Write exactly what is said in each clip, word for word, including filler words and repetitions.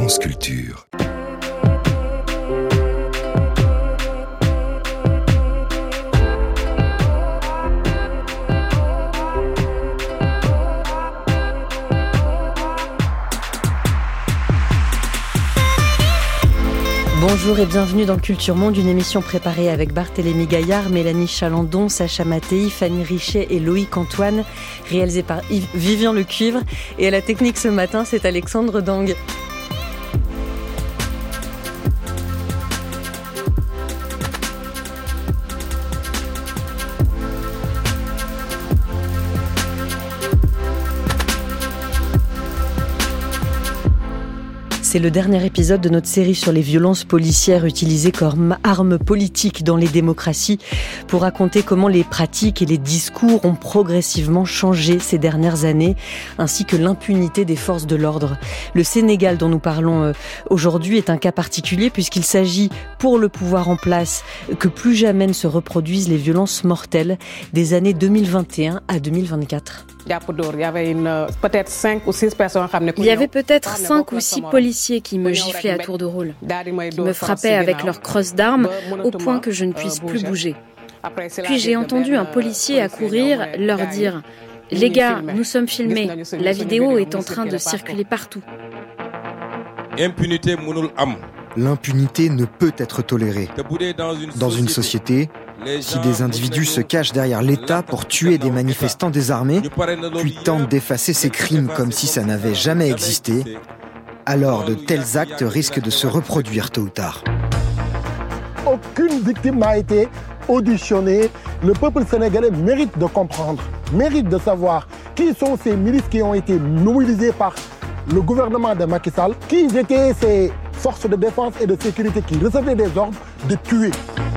France Culture. Bonjour et bienvenue dans Culture Monde, une émission préparée avec Barthélémy Gaillard, Mélanie Chalandon, Sacha Mattei, Fanny Richet et Loïc Antoine, réalisée par Yves Vivian Le Cuivre. Et à la technique ce matin, c'est Alexandre Dang. C'est le dernier épisode de notre série sur les violences policières utilisées comme arme politique dans les démocraties pour raconter comment les pratiques et les discours ont progressivement changé ces dernières années, ainsi que l'impunité des forces de l'ordre. Le Sénégal dont nous parlons aujourd'hui est un cas particulier puisqu'il s'agit pour le pouvoir en place que plus jamais ne se reproduisent les violences mortelles des années deux mille vingt et un à deux mille vingt-quatre. Il y avait une, peut-être cinq ou six personnes. Il y avait peut-être cinq ou six policiers qui me giflaient à tour de rôle, qui me frappaient avec leurs crosses d'armes au point que je ne puisse plus bouger. Puis j'ai entendu un policier accourir leur dire « Les gars, nous sommes filmés, la vidéo est en train de circuler partout ». L'impunité ne peut être tolérée. Dans une société, si des individus se cachent derrière l'État pour tuer des manifestants désarmés, puis tentent d'effacer ces crimes comme si ça n'avait jamais existé, alors de tels actes risquent de se reproduire tôt ou tard. Aucune victime n'a été auditionnée. Le peuple sénégalais mérite de comprendre, mérite de savoir qui sont ces milices qui ont été mobilisées par le gouvernement de Macky Sall, qui étaient ces forces de défense et de sécurité qui recevaient des ordres de tuer.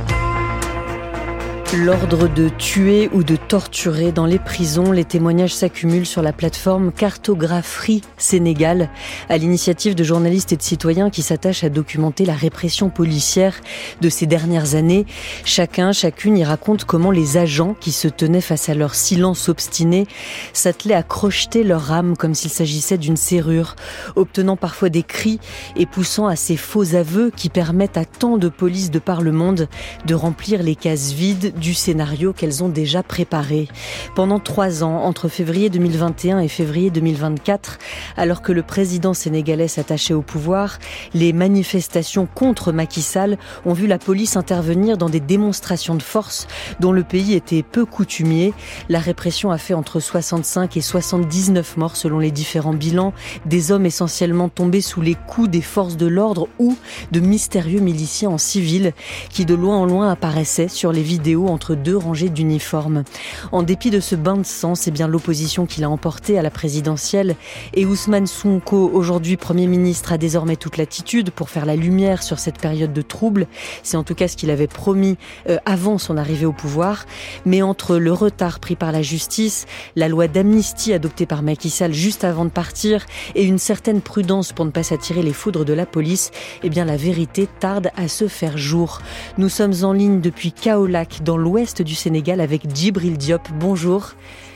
L'ordre de tuer ou de torturer dans les prisons, les témoignages s'accumulent sur la plateforme Cartographerie Sénégal, à l'initiative de journalistes et de citoyens qui s'attachent à documenter la répression policière de ces dernières années. Chacun, chacune y raconte comment les agents qui se tenaient face à leur silence obstiné s'attelaient à crocheter leur âme comme s'il s'agissait d'une serrure, obtenant parfois des cris et poussant à ces faux aveux qui permettent à tant de polices de par le monde de remplir les cases vides du scénario qu'elles ont déjà préparé. Pendant trois ans, entre février deux mille vingt et un et février deux mille vingt-quatre, alors que le président sénégalais s'attachait au pouvoir, les manifestations contre Macky Sall ont vu la police intervenir dans des démonstrations de force dont le pays était peu coutumier. La répression a fait entre soixante-cinq et soixante-dix-neuf morts selon les différents bilans, des hommes essentiellement tombés sous les coups des forces de l'ordre ou de mystérieux miliciens en civil qui de loin en loin apparaissaient sur les vidéos entre deux rangées d'uniformes. En dépit de ce bain de sang, c'est bien l'opposition qui l'a emporté à la présidentielle et Ousmane Sonko, aujourd'hui Premier ministre, a désormais toute l'attitude pour faire la lumière sur cette période de trouble. C'est en tout cas ce qu'il avait promis euh, avant son arrivée au pouvoir. Mais entre le retard pris par la justice, la loi d'amnistie adoptée par Macky Sall juste avant de partir et une certaine prudence pour ne pas s'attirer les foudres de la police, eh bien la vérité tarde à se faire jour. Nous sommes en ligne depuis Kaolack, dans l'ouest du Sénégal, avec Djibril Diop. Bonjour.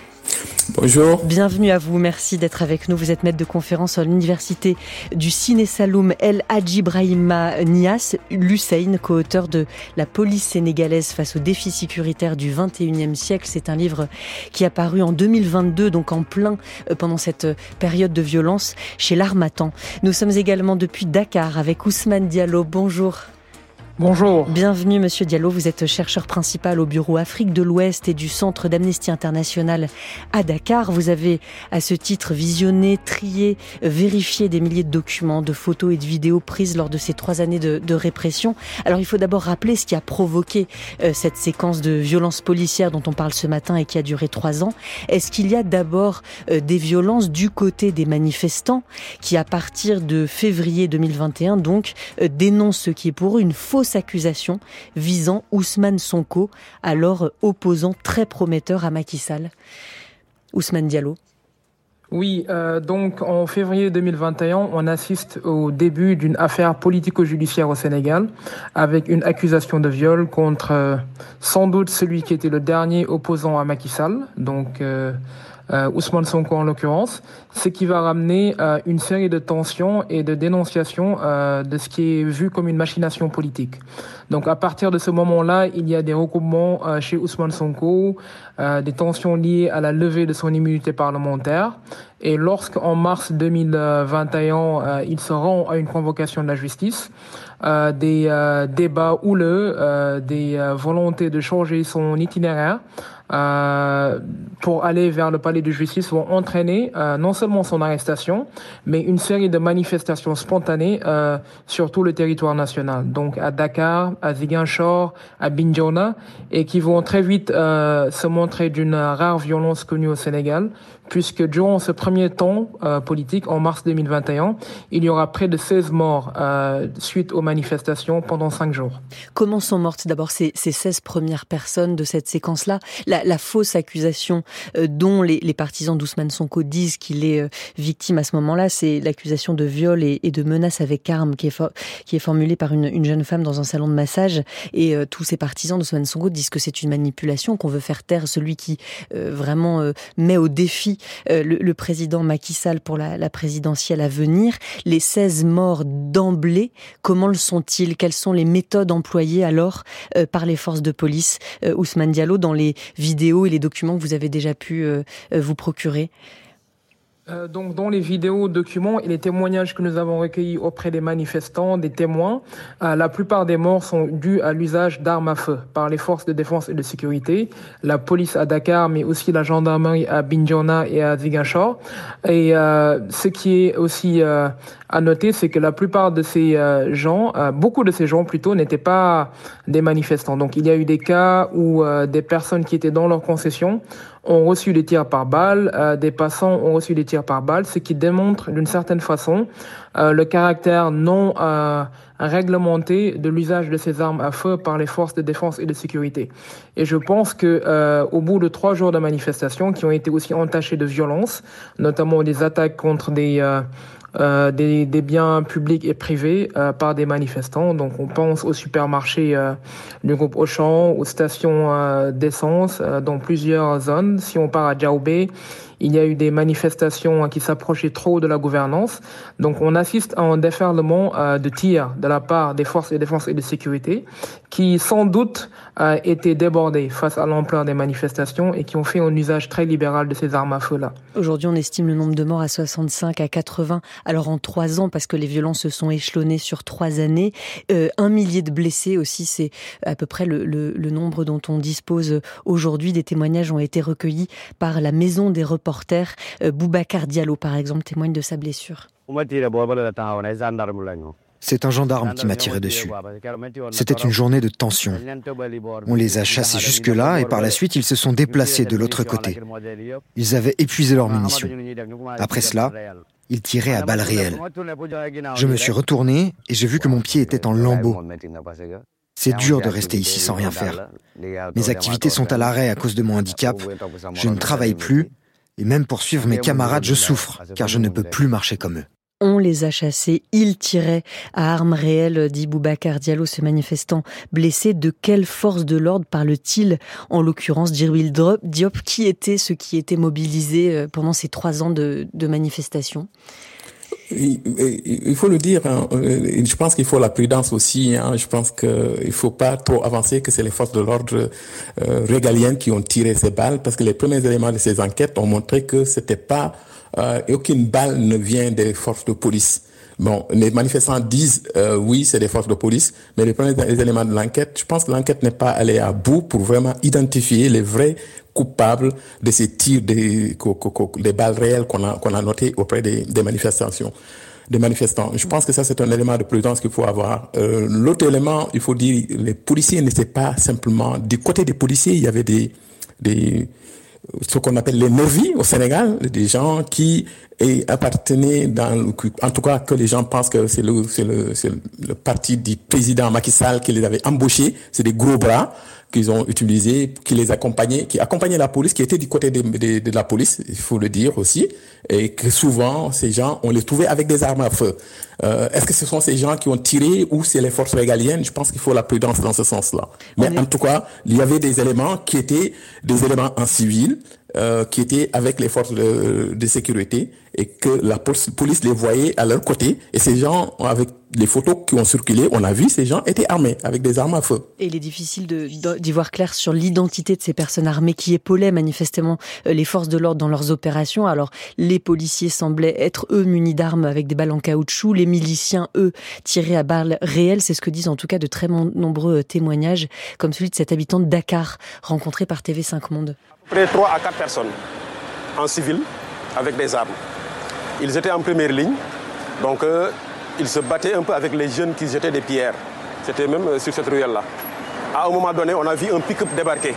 Bonjour. Bienvenue à vous, merci d'être avec nous. Vous êtes maître de conférence à l'université du Sine Saloum El Hadji Brahima Niasse, l'Hussein, co-auteur de La police sénégalaise face aux défis sécuritaires du vingt et unième siècle. C'est un livre qui est apparu en deux mille vingt-deux, donc en plein euh, pendant cette période de violence chez l'Harmattan. Nous sommes également depuis Dakar avec Ousmane Diallo. Bonjour. Bonjour. Bienvenue Monsieur Diallo, vous êtes chercheur principal au bureau Afrique de l'Ouest et du Centre d'Amnesty International à Dakar. Vous avez à ce titre visionné, trié, vérifié des milliers de documents, de photos et de vidéos prises lors de ces trois années de, de répression. Alors il faut d'abord rappeler ce qui a provoqué euh, cette séquence de violences policières dont on parle ce matin et qui a duré trois ans. Est-ce qu'il y a d'abord euh, des violences du côté des manifestants qui, à partir de février deux mille vingt et un, donc, euh, dénoncent ce qui est pour eux une fausse accusation visant Ousmane Sonko, alors opposant très prometteur à Macky Sall. Ousmane Diallo. Oui, euh, donc en février deux mille vingt et un, on assiste au début d'une affaire politico-judiciaire au Sénégal avec une accusation de viol contre euh, sans doute celui qui était le dernier opposant à Macky Sall, donc euh, euh, Ousmane Sonko en l'occurrence, ce qui va ramener euh, une série de tensions et de dénonciations euh, de ce qui est vu comme une machination politique. Donc à partir de ce moment-là, il y a des recoupements euh, chez Ousmane Sonko, euh, des tensions liées à la levée de son immunité parlementaire. Et lorsqu'en mars deux mille vingt et un, euh, il se rend à une convocation de la justice, euh, des euh, débats houleux, euh, des euh, volontés de changer son itinéraire euh, pour aller vers le palais de justice vont entraîner euh, non seulement son arrestation, mais une série de manifestations spontanées euh, sur tout le territoire national. Donc à Dakar, à Ziguinchor, à Bignona, et qui vont très vite euh, se montrer d'une rare violence connue au Sénégal, puisque durant ce premier temps euh, politique, en mars deux mille vingt et un, il y aura près de seize morts euh, suite aux manifestations pendant cinq jours. Comment sont mortes d'abord ces, ces seize premières personnes de cette séquence-là? La, la fausse accusation euh, dont les, les partisans d'Ousmane Sonko disent qu'il est euh, victime à ce moment-là, c'est l'accusation de viol et, et de menace avec arme qui est, for- qui est formulée par une, une jeune femme dans un salon de massage. Et euh, tous ces partisans d'Ousmane Sonko disent que c'est une manipulation, qu'on veut faire taire celui qui euh, vraiment euh, met au défi Euh, le, le président Macky Sall pour la, la présidentielle à venir. Les seize morts d'emblée, comment le sont-ils? Quelles sont les méthodes employées alors euh, par les forces de police, euh, Ousmane Diallo, dans les vidéos et les documents que vous avez déjà pu euh, vous procurer? Euh, donc, dans les vidéos, documents et les témoignages que nous avons recueillis auprès des manifestants, des témoins, euh, la plupart des morts sont dus à l'usage d'armes à feu par les forces de défense et de sécurité, la police à Dakar, mais aussi la gendarmerie à Bignona et à Ziguinchor. Et euh, ce qui est aussi euh, à noter, c'est que la plupart de ces euh, gens, euh, beaucoup de ces gens plutôt, n'étaient pas des manifestants. Donc, il y a eu des cas où euh, des personnes qui étaient dans leur concession ont reçu des tirs par balle, euh, des passants ont reçu des tirs par balle, ce qui démontre d'une certaine façon euh, le caractère non euh, réglementé de l'usage de ces armes à feu par les forces de défense et de sécurité. Et je pense que euh, au bout de trois jours de manifestations qui ont été aussi entachées de violence, notamment des attaques contre des euh, Euh, des, des biens publics et privés euh, par des manifestants. Donc on pense aux supermarchés euh, du groupe Auchan, aux stations euh, d'essence euh, dans plusieurs zones. Si on part à Diaoubé, il y a eu des manifestations qui s'approchaient trop de la gouvernance. Donc on assiste à un déferlement euh, de tirs de la part des forces de défense et de sécurité qui sans doute euh, étaient débordés face à l'ampleur des manifestations et qui ont fait un usage très libéral de ces armes à feu-là. Aujourd'hui, on estime le nombre de morts à soixante-cinq, à quatre-vingts. Alors en trois ans, parce que les violences se sont échelonnées sur trois années. Euh, un millier de blessés aussi, c'est à peu près le, le, le nombre dont on dispose aujourd'hui. Des témoignages ont été recueillis par la Maison des reporters. Euh, Boubacar Diallo, par exemple, témoigne de sa blessure. C'est un gendarme qui m'a tiré dessus. C'était une journée de tension. On les a chassés jusque-là et par la suite, ils se sont déplacés de l'autre côté. Ils avaient épuisé leurs munitions. Après cela, ils tiraient à balles réelles. Je me suis retourné et j'ai vu que mon pied était en lambeaux. C'est dur de rester ici sans rien faire. Mes activités sont à l'arrêt à cause de mon handicap. Je ne travaille plus et même pour suivre mes camarades, je souffre car je ne peux plus marcher comme eux. On les a chassés, ils tiraient à armes réelles, dit Boubacar Diallo, ce manifestant blessé. De quelle force de l'ordre parle-t-il, en l'occurrence Djibril Diop? Qui étaient ceux qui étaient mobilisés pendant ces trois ans de, de manifestation? Il faut le dire, hein, je pense qu'il faut la prudence aussi. Hein, je pense qu'il ne faut pas trop avancer que c'est les forces de l'ordre euh, régaliennes qui ont tiré ces balles, parce que les premiers éléments de ces enquêtes ont montré que c'était pas euh, aucune balle ne vient des forces de police. Bon, les manifestants disent euh, oui, c'est des forces de police, mais les premiers éléments de l'enquête, je pense que l'enquête n'est pas allée à bout pour vraiment identifier les vrais coupables de ces tirs des, des balles réelles qu'on a, qu'on a notées auprès des, des manifestations, des manifestants. Je pense que ça, c'est un élément de prudence qu'il faut avoir. Euh, l'autre élément, il faut dire, les policiers n'étaient pas simplement, du côté des policiers, il y avait des, des, ce qu'on appelle les nervis au Sénégal, des gens qui appartenaient dans, en tout cas que les gens pensent que c'est le, c'est le, c'est le parti du président Macky Sall qui les avait embauchés, c'est des gros bras qu'ils ont utilisés, qui les accompagnaient, qui accompagnaient la police, qui étaient du côté de, de, de la police, il faut le dire aussi, et que souvent, ces gens, on les trouvait avec des armes à feu. Euh, est-ce que ce sont ces gens qui ont tiré ou c'est les forces régaliennes? Je pense qu'il faut la prudence dans ce sens-là. Mais en tout cas, il y avait des éléments qui étaient des éléments en civil, euh, qui étaient avec les forces de, de sécurité et que la police les voyait à leur côté. Et ces gens, avec les photos qui ont circulé, on a vu ces gens étaient armés avec des armes à feu. Et il est difficile de, d'y voir clair sur l'identité de ces personnes armées qui épaulaient manifestement les forces de l'ordre dans leurs opérations. Alors, les policiers semblaient être, eux, munis d'armes avec des balles en caoutchouc. Les miliciens, eux, tiraient à balles réelles. C'est ce que disent en tout cas de très nombreux témoignages, comme celui de cet habitant de Dakar, rencontré par T V cinq Monde. Près de trois à quatre personnes en civil avec des armes. Ils étaient en première ligne, donc euh, ils se battaient un peu avec les jeunes qui jetaient des pierres. C'était même euh, sur cette ruelle-là. À un moment donné, on a vu un pick-up débarquer.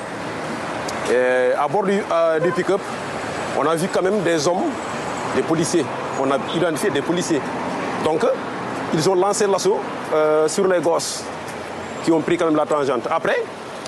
Et à bord du, euh, du pick-up, on a vu quand même des hommes, des policiers. On a identifié des policiers. Donc, euh, ils ont lancé l'assaut euh, sur les gosses qui ont pris quand même la tangente. Après,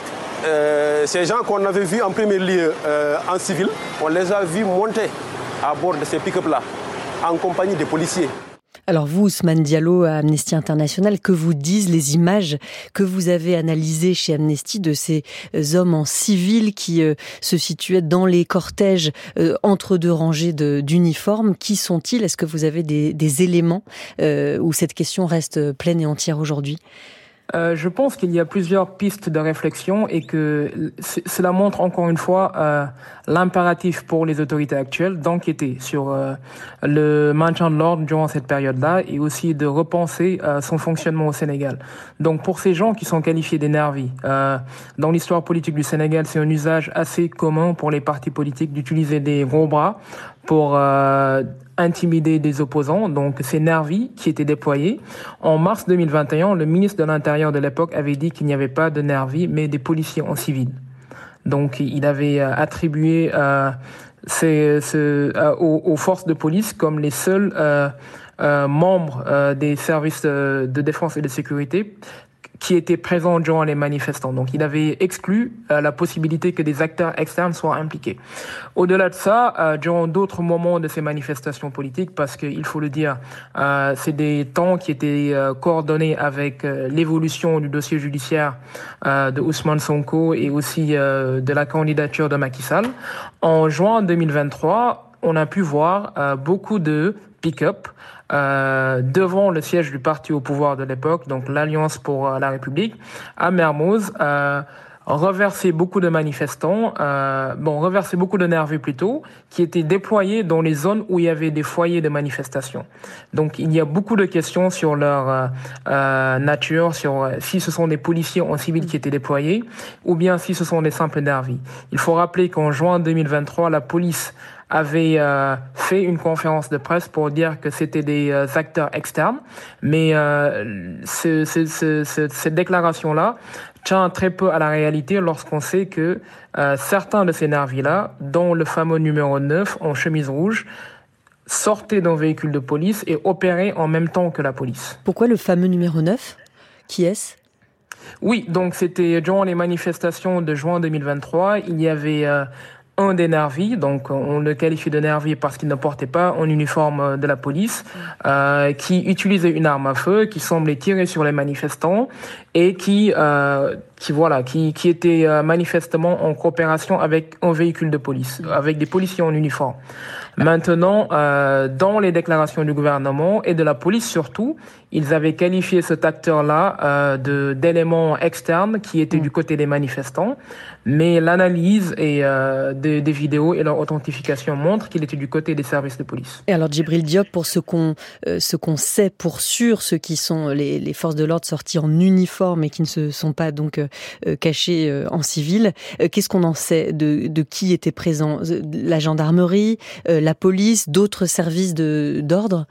euh, ces gens qu'on avait vus en premier lieu euh, en civil, on les a vus monter à bord de ces pick-up-là, en compagnie des policiers. Alors vous, Ousmane Diallo, à Amnesty International, que vous disent les images que vous avez analysées chez Amnesty de ces hommes en civil qui euh, se situaient dans les cortèges euh, entre deux rangées de, d'uniformes? Qui sont-ils? Est-ce que vous avez des, des éléments euh, où cette question reste pleine et entière aujourd'hui? Euh, je pense qu'il y a plusieurs pistes de réflexion et que c- cela montre encore une fois euh, l'impératif pour les autorités actuelles d'enquêter sur euh, le maintien de l'ordre durant cette période-là et aussi de repenser euh, son fonctionnement au Sénégal. Donc pour ces gens qui sont qualifiés d'énervis, euh, dans l'histoire politique du Sénégal, c'est un usage assez commun pour les partis politiques d'utiliser des gros bras pour euh, intimider des opposants. Donc c'est Nervi qui était déployé. En mars deux mille vingt et un, le ministre de l'Intérieur de l'époque avait dit qu'il n'y avait pas de Nervi, mais des policiers en civil. Donc il avait euh, attribué euh, ces, ce, euh, aux, aux forces de police comme les seuls euh, euh, membres euh, des services de, de défense et de sécurité qui étaient présents durant les manifestants. Donc, il avait exclu euh, la possibilité que des acteurs externes soient impliqués. Au-delà de ça, euh, durant d'autres moments de ces manifestations politiques, parce qu'il faut le dire, euh, c'est des temps qui étaient euh, coordonnés avec euh, l'évolution du dossier judiciaire euh, de Ousmane Sonko et aussi euh, de la candidature de Macky Sall. En juin deux mille vingt-trois, on a pu voir euh, beaucoup de pick-up Euh, devant le siège du parti au pouvoir de l'époque, donc l'Alliance pour la République, à Mermoz, euh, reverser beaucoup de manifestants, euh, bon, reverser beaucoup de nervis plutôt, qui étaient déployés dans les zones où il y avait des foyers de manifestation. Donc il y a beaucoup de questions sur leur euh, euh, nature, sur euh, si ce sont des policiers en civil qui étaient déployés, ou bien si ce sont des simples nervis. Il faut rappeler qu'en juin deux mille vingt-trois, la police avait euh, fait une conférence de presse pour dire que c'était des euh, acteurs externes, mais euh, ce, ce, ce, ce, cette déclaration-là tient très peu à la réalité lorsqu'on sait que euh, certains de ces nervis-là, dont le fameux numéro neuf en chemise rouge, sortaient d'un véhicule de police et opéraient en même temps que la police. Pourquoi le fameux numéro neuf? Qui est-ce? Oui, donc c'était durant les manifestations de juin deux mille vingt-trois, il y avait euh, un des nervis, donc on le qualifie de nervis parce qu'il ne portait pas un uniforme de la police, euh, qui utilisait une arme à feu, qui semblait tirer sur les manifestants et qui, euh, qui voilà, qui, qui était euh, manifestement en coopération avec un véhicule de police, avec des policiers en uniforme. Maintenant, euh, dans les déclarations du gouvernement et de la police surtout, ils avaient qualifié cet acteur-là euh, de d'élément externe qui était mmh. du côté des manifestants, mais l'analyse et euh, des, des vidéos et leur authentification montrent qu'il était du côté des services de police. Et alors Djibril Diop, pour ce qu'on euh, ce qu'on sait pour sûr, ceux qui sont les, les forces de l'ordre sorties en uniforme et qui ne se sont pas donc euh, cachés euh, en civil, euh, qu'est-ce qu'on en sait de de qui était présent? La gendarmerie, euh, la police, d'autres services de d'ordre?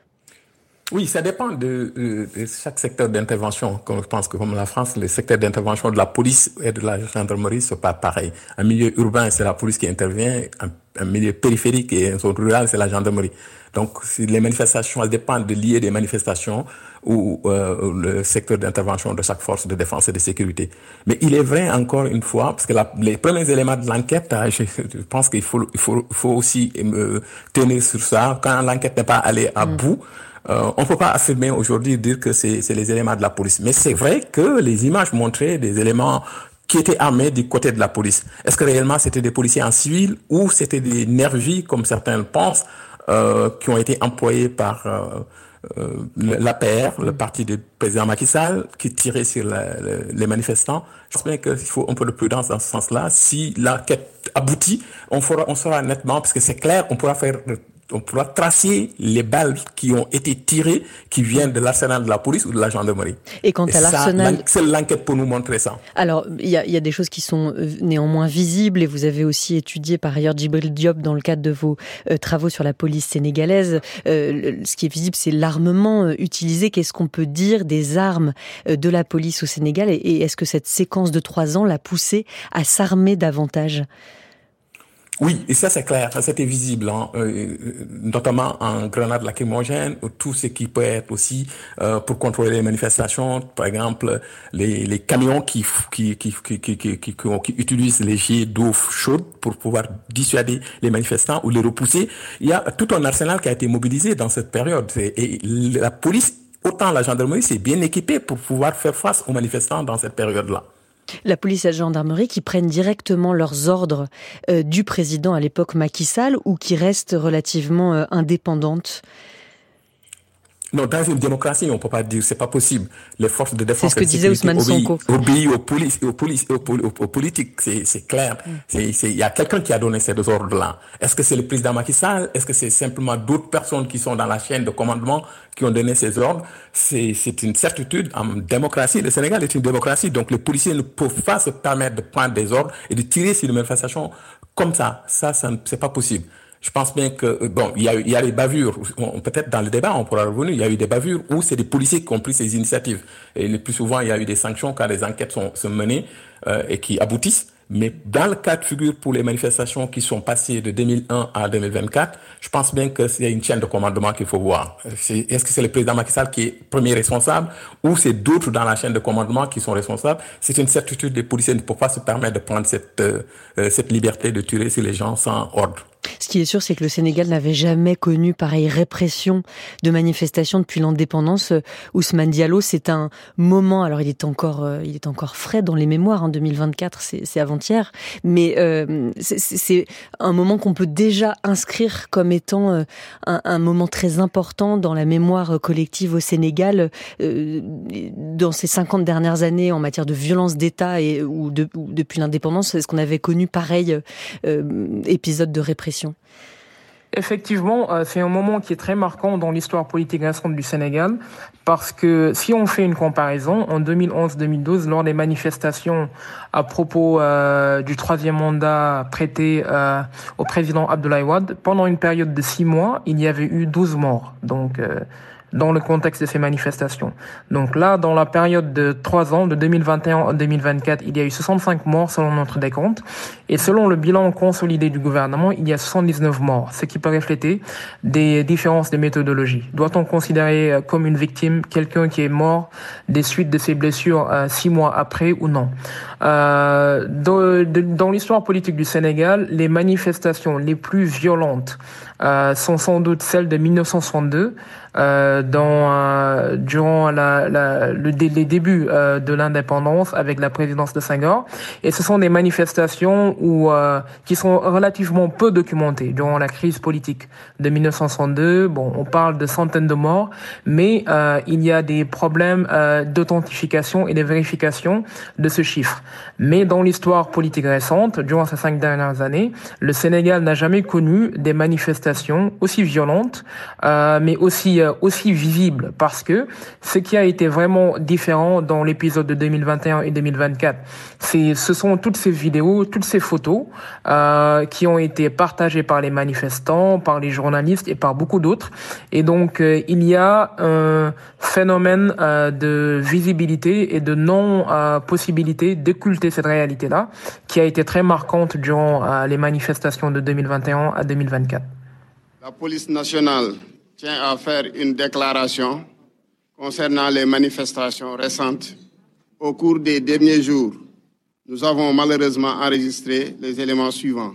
Oui, ça dépend de, de, de chaque secteur d'intervention. Comme je pense que comme la France, le secteur d'intervention de la police et de la gendarmerie, c'est pas pareil. Un milieu urbain, c'est la police qui intervient. Un, un milieu périphérique et un zone rurale, c'est la gendarmerie. Donc, si les manifestations, elles dépendent de lier des manifestations ou euh, le secteur d'intervention de chaque force de défense et de sécurité. Mais il est vrai, encore une fois, parce que la, les premiers éléments de l'enquête, je, je pense qu'il faut, il faut, il faut aussi euh, tenir sur ça. Quand l'enquête n'est pas allée à mmh. bout, Euh, on ne peut pas affirmer aujourd'hui, dire que c'est, c'est les éléments de la police. Mais c'est vrai que les images montraient des éléments qui étaient armés du côté de la police. Est-ce que réellement c'était des policiers en civil ou c'était des nervis, comme certains le pensent, euh, qui ont été employés par euh, euh, l'A P R, le parti du président Macky Sall, qui tirait sur la, le, les manifestants? Je pense bien qu'il faut un peu de prudence dans ce sens-là. Si l'enquête aboutit, on fera, on saura nettement, parce que c'est clair, on pourra faire... on pourra tracer les balles qui ont été tirées, qui viennent de l'arsenal de la police ou de la gendarmerie. Et quant à l'arsenal... C'est l'enquête pour nous montrer ça. Alors, il y a, y a des choses qui sont néanmoins visibles, et vous avez aussi étudié par ailleurs Djibril Diop dans le cadre de vos euh, travaux sur la police sénégalaise. Euh, ce qui est visible, c'est l'armement euh, utilisé. Qu'est-ce qu'on peut dire des armes euh, de la police au Sénégal, et, et est-ce que cette séquence de trois ans l'a poussé à s'armer davantage ? Oui, et ça c'est clair, c'était visible, hein, euh, notamment en grenades lacrymogènes, tout ce qui peut être aussi euh, pour contrôler les manifestations, par exemple les, les camions qui qui, qui qui qui qui qui qui utilisent les jets d'eau chaude pour pouvoir dissuader les manifestants ou les repousser. Il y a tout un arsenal qui a été mobilisé dans cette période, et la police, autant la gendarmerie, s'est bien équipée pour pouvoir faire face aux manifestants dans cette période-là. La police et la gendarmerie qui prennent directement leurs ordres euh, du président à l'époque Macky Sall, ou qui restent relativement euh, indépendantes? Non, dans une démocratie, on peut pas dire, c'est pas possible. Les forces de défense c'est ce que disait Ousmane Sonko. Obéissent aux polices, aux polices, aux, aux, aux politiques, c'est, c'est clair. Mm. C'est, c'est, il y a quelqu'un qui a donné ces deux ordres-là. Est-ce que c'est le président Macky Sall? Est-ce que c'est simplement d'autres personnes qui sont dans la chaîne de commandement qui ont donné ces ordres? C'est, c'est une certitude. En démocratie, le Sénégal est une démocratie, donc les policiers ne peuvent pas se permettre de prendre des ordres et de tirer sur une manifestation comme ça. Ça, ça, c'est pas possible. Je pense bien que, bon, il y a, il y a des bavures, on, peut-être dans le débat, on pourra revenir, il y a eu des bavures où c'est des policiers qui ont pris ces initiatives. Et le plus souvent, il y a eu des sanctions quand les enquêtes sont, sont menées euh, et qui aboutissent. Mais dans le cas de figure pour les manifestations qui sont passées de deux mille un à deux mille vingt-quatre, je pense bien que c'est une chaîne de commandement qu'il faut voir. C'est, est-ce que c'est le président Macky Sall qui est premier responsable ou c'est d'autres dans la chaîne de commandement qui sont responsables? C'est une certitude, les policiers ne peuvent pas se permettre de prendre cette, euh, cette liberté de tirer sur les gens sans ordre. Ce qui est sûr, c'est que le Sénégal n'avait jamais connu pareille répression de manifestations depuis l'indépendance. Ousmane Diallo, c'est un moment, alors il est encore, euh, il est encore frais dans les mémoires, en hein, deux mille vingt-quatre, c'est, c'est avant-hier, mais euh, c'est, c'est un moment qu'on peut déjà inscrire comme étant euh, un, un moment très important dans la mémoire collective au Sénégal, euh, dans ces cinquante dernières années en matière de violence d'État et ou, de, ou depuis l'indépendance. Est-ce qu'on avait connu pareil euh, épisode de répression? Effectivement, c'est un moment qui est très marquant dans l'histoire politique récente du Sénégal, parce que si on fait une comparaison, en deux mille onze deux mille douze, lors des manifestations à propos euh, du troisième mandat prêté euh, au président Abdoulaye Wade, pendant une période de six mois, il y avait eu douze morts. Donc euh, dans le contexte de ces manifestations. Donc là, dans la période de trois ans, de deux mille vingt et un à deux mille vingt-quatre, il y a eu soixante-cinq morts selon notre décompte. Et selon le bilan consolidé du gouvernement, il y a soixante-dix-neuf morts, ce qui peut refléter des différences de méthodologie. Doit-on considérer comme une victime quelqu'un qui est mort des suites de ses blessures euh, six mois après ou non? euh, de, de, Dans l'histoire politique du Sénégal, les manifestations les plus violentes euh, sont sans doute celles de mille neuf cent soixante-deux, Euh, dans euh, durant la, la, le, les débuts euh, de l'indépendance avec la présidence de Senghor, et ce sont des manifestations où euh, qui sont relativement peu documentées durant la crise politique de mille neuf cent soixante-deux. Bon, on parle de centaines de morts, mais euh, il y a des problèmes euh, d'authentification et de vérification de ce chiffre. Mais dans l'histoire politique récente, durant ces cinq dernières années, le Sénégal n'a jamais connu des manifestations aussi violentes, euh, mais aussi aussi visible, parce que ce qui a été vraiment différent dans l'épisode de deux mille vingt et un et deux mille vingt-quatre, c'est, ce sont toutes ces vidéos, toutes ces photos euh, qui ont été partagées par les manifestants, par les journalistes et par beaucoup d'autres. Et donc, euh, il y a un phénomène euh, de visibilité et de non-possibilité euh, d'occulter cette réalité-là, qui a été très marquante durant euh, les manifestations de deux mille vingt et un à deux mille vingt-quatre. La police nationale tient à faire une déclaration concernant les manifestations récentes. Au cours des derniers jours, nous avons malheureusement enregistré les éléments suivants.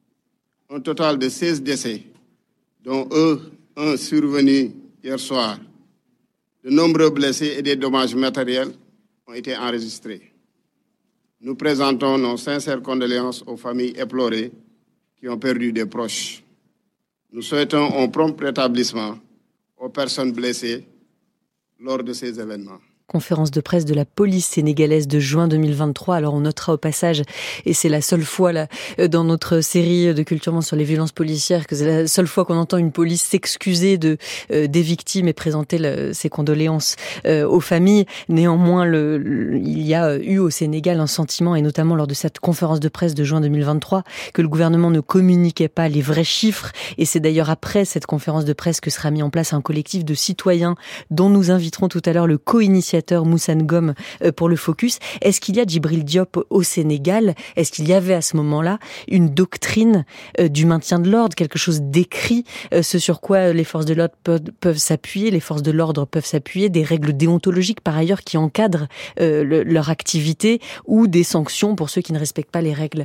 Un total de seize décès, dont eux, un survenu hier soir. De nombreux blessés et des dommages matériels ont été enregistrés. nous présentons nos sincères condoléances aux familles éplorées qui ont perdu des proches. Nous souhaitons un prompt rétablissement aux personnes blessées lors de ces événements. Conférence de presse de la police sénégalaise de juin deux mille vingt-trois. Alors on notera au passage, et c'est la seule fois là dans notre série de Culture Monde sur les violences policières, que c'est la seule fois qu'on entend une police s'excuser de euh, des victimes et présenter le, ses condoléances euh, aux familles. Néanmoins, le, le, il y a eu au Sénégal un sentiment, et notamment lors de cette conférence de presse de juin deux mille vingt-trois, que le gouvernement ne communiquait pas les vrais chiffres. Et c'est d'ailleurs après cette conférence de presse que sera mis en place un collectif de citoyens dont nous inviterons tout à l'heure le co-initiateur Moussa Ngom pour le Focus. Est-ce qu'il y a, Djibril Diop, au Sénégal, est-ce qu'il y avait à ce moment-là une doctrine euh, du maintien de l'ordre, quelque chose d'écrit, euh, ce sur quoi les forces de l'ordre peuvent, peuvent s'appuyer, les forces de l'ordre peuvent s'appuyer, des règles déontologiques par ailleurs qui encadrent euh, le, leur activité, ou des sanctions pour ceux qui ne respectent pas les règles?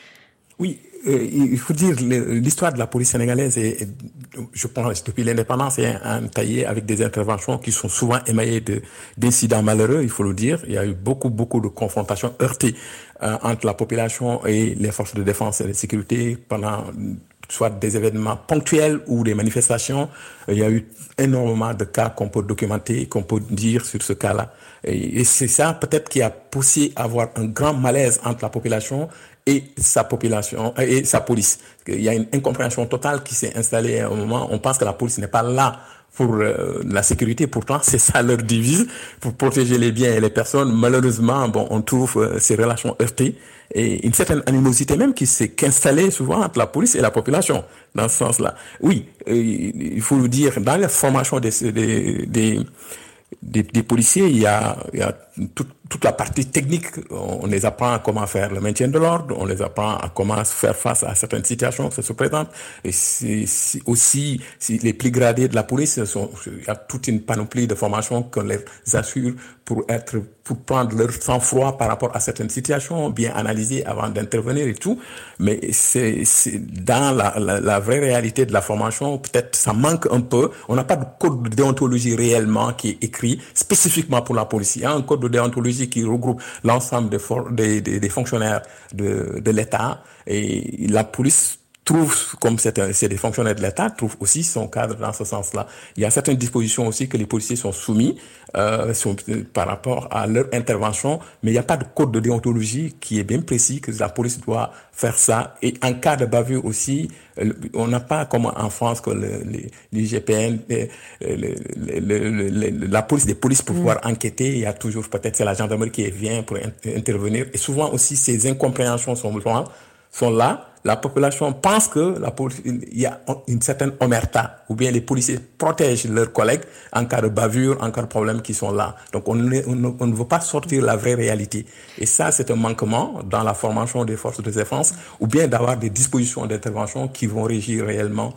Oui, euh, il faut dire l'histoire de la police sénégalaise est, est je pense, depuis l'indépendance, est entaillée avec des interventions qui sont souvent émaillées de, d'incidents malheureux, il faut le dire. Il y a eu beaucoup, beaucoup de confrontations heurtées euh, entre la population et les forces de défense et de sécurité pendant soit des événements ponctuels ou des manifestations. Il y a eu énormément de cas qu'on peut documenter, qu'on peut dire sur ce cas-là. Et, et c'est ça peut-être qui a poussé à avoir un grand malaise entre la population et sa population et sa police. Il y a une incompréhension totale qui s'est installée à un moment. On pense que la police n'est pas là pour euh, la sécurité. Pourtant, c'est ça leur devise, pour protéger les biens et les personnes. Malheureusement, bon, on trouve euh, ces relations heurtées et une certaine animosité même qui s'est installée souvent entre la police et la population, dans ce sens-là. Oui, euh, il faut le dire, dans la formation des, des, des Des, des policiers, il y a, il y a toute, toute la partie technique. On les apprend à comment faire le maintien de l'ordre, on les apprend à comment faire face à certaines situations qui se présentent. Et c'est, c'est aussi, si les plus gradés de la police, sont, il y a toute une panoplie de formations qu'on les assure pour être, pour prendre leur sang-froid par rapport à certaines situations, bien analyser avant d'intervenir et tout. Mais c'est, c'est dans la, la, la vraie réalité de la formation, peut-être ça manque un peu. On n'a pas de code de déontologie réellement qui est écrit spécifiquement pour la police. Il y a un code de déontologie qui regroupe l'ensemble des, for- des, des, des fonctionnaires de, de l'État, et la police trouve, comme c'est, un, c'est des fonctionnaires de l'État, trouve aussi son cadre dans ce sens-là. Il y a certaines dispositions aussi que les policiers sont soumis euh, sont, euh, par rapport à leur intervention, mais il n'y a pas de code de déontologie qui est bien précis, que la police doit faire ça. Et en cas de bavure aussi, euh, on n'a pas comme en France que le, les, l'I G P N, euh, le, le, le, le, la police des polices pour mmh. pouvoir enquêter. Il y a toujours, peut-être c'est la gendarmerie qui vient pour in- intervenir. Et souvent aussi, ces incompréhensions sont, sont là. La population pense que la police, il y a une certaine omerta, ou bien les policiers protègent leurs collègues en cas de bavure, en cas de problème qui sont là. Donc on ne, on ne, on ne veut pas sortir la vraie réalité. Et ça, c'est un manquement dans la formation des forces de défense, ou bien d'avoir des dispositions d'intervention qui vont régir réellement.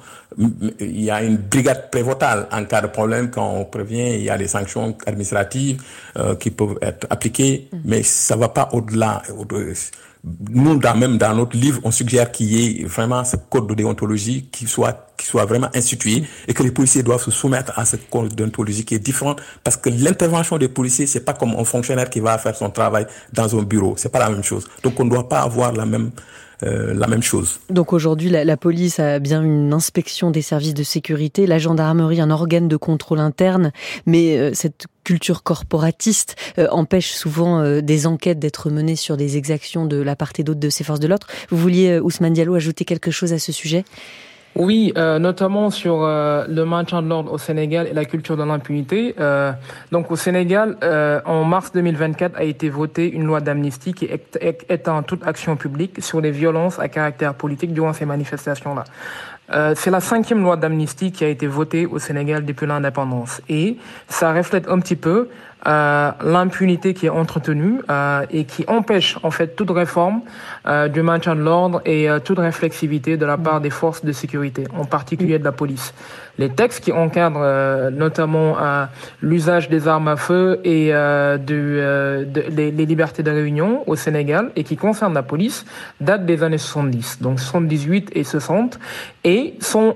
Il y a une brigade prévôtale en cas de problème. Quand on prévient, il y a des sanctions administratives euh, qui peuvent être appliquées, mmh. mais ça ne va pas au-delà. au-delà. Nous, dans, même dans notre livre, on suggère qu'il y ait vraiment ce code de déontologie qui soit, qui soit vraiment institué, et que les policiers doivent se soumettre à ce code de déontologie qui est différent, parce que l'intervention des policiers, c'est pas comme un fonctionnaire qui va faire son travail dans un bureau. C'est pas la même chose. Donc, on ne doit pas avoir la même, Euh, la même chose. Donc aujourd'hui, la, la police a bien une inspection des services de sécurité, la gendarmerie un organe de contrôle interne, mais euh, cette culture corporatiste euh, empêche souvent euh, des enquêtes d'être menées sur des exactions de la part et d'autre de ces forces de l'ordre. Vous vouliez, euh, Ousmane Diallo, ajouter quelque chose à ce sujet ? Oui, euh, notamment sur euh, le maintien de l'ordre au Sénégal et la culture de l'impunité. Euh, donc au Sénégal, euh, en mars deux mille vingt-quatre a été votée une loi d'amnistie qui étend toute action publique sur les violences à caractère politique durant ces manifestations-là. Euh, c'est la cinquième loi d'amnistie qui a été votée au Sénégal depuis l'indépendance, et ça reflète un petit peu euh, l'impunité qui est entretenue euh, et qui empêche en fait toute réforme euh, du maintien de l'ordre et euh, toute réflexivité de la part des forces de sécurité, en particulier de la police. Les textes qui encadrent euh, notamment euh, l'usage des armes à feu et euh, de, euh, de, les, les libertés de réunion au Sénégal, et qui concernent la police, datent des années soixante-dix, donc soixante-dix-huit et soixante, et sont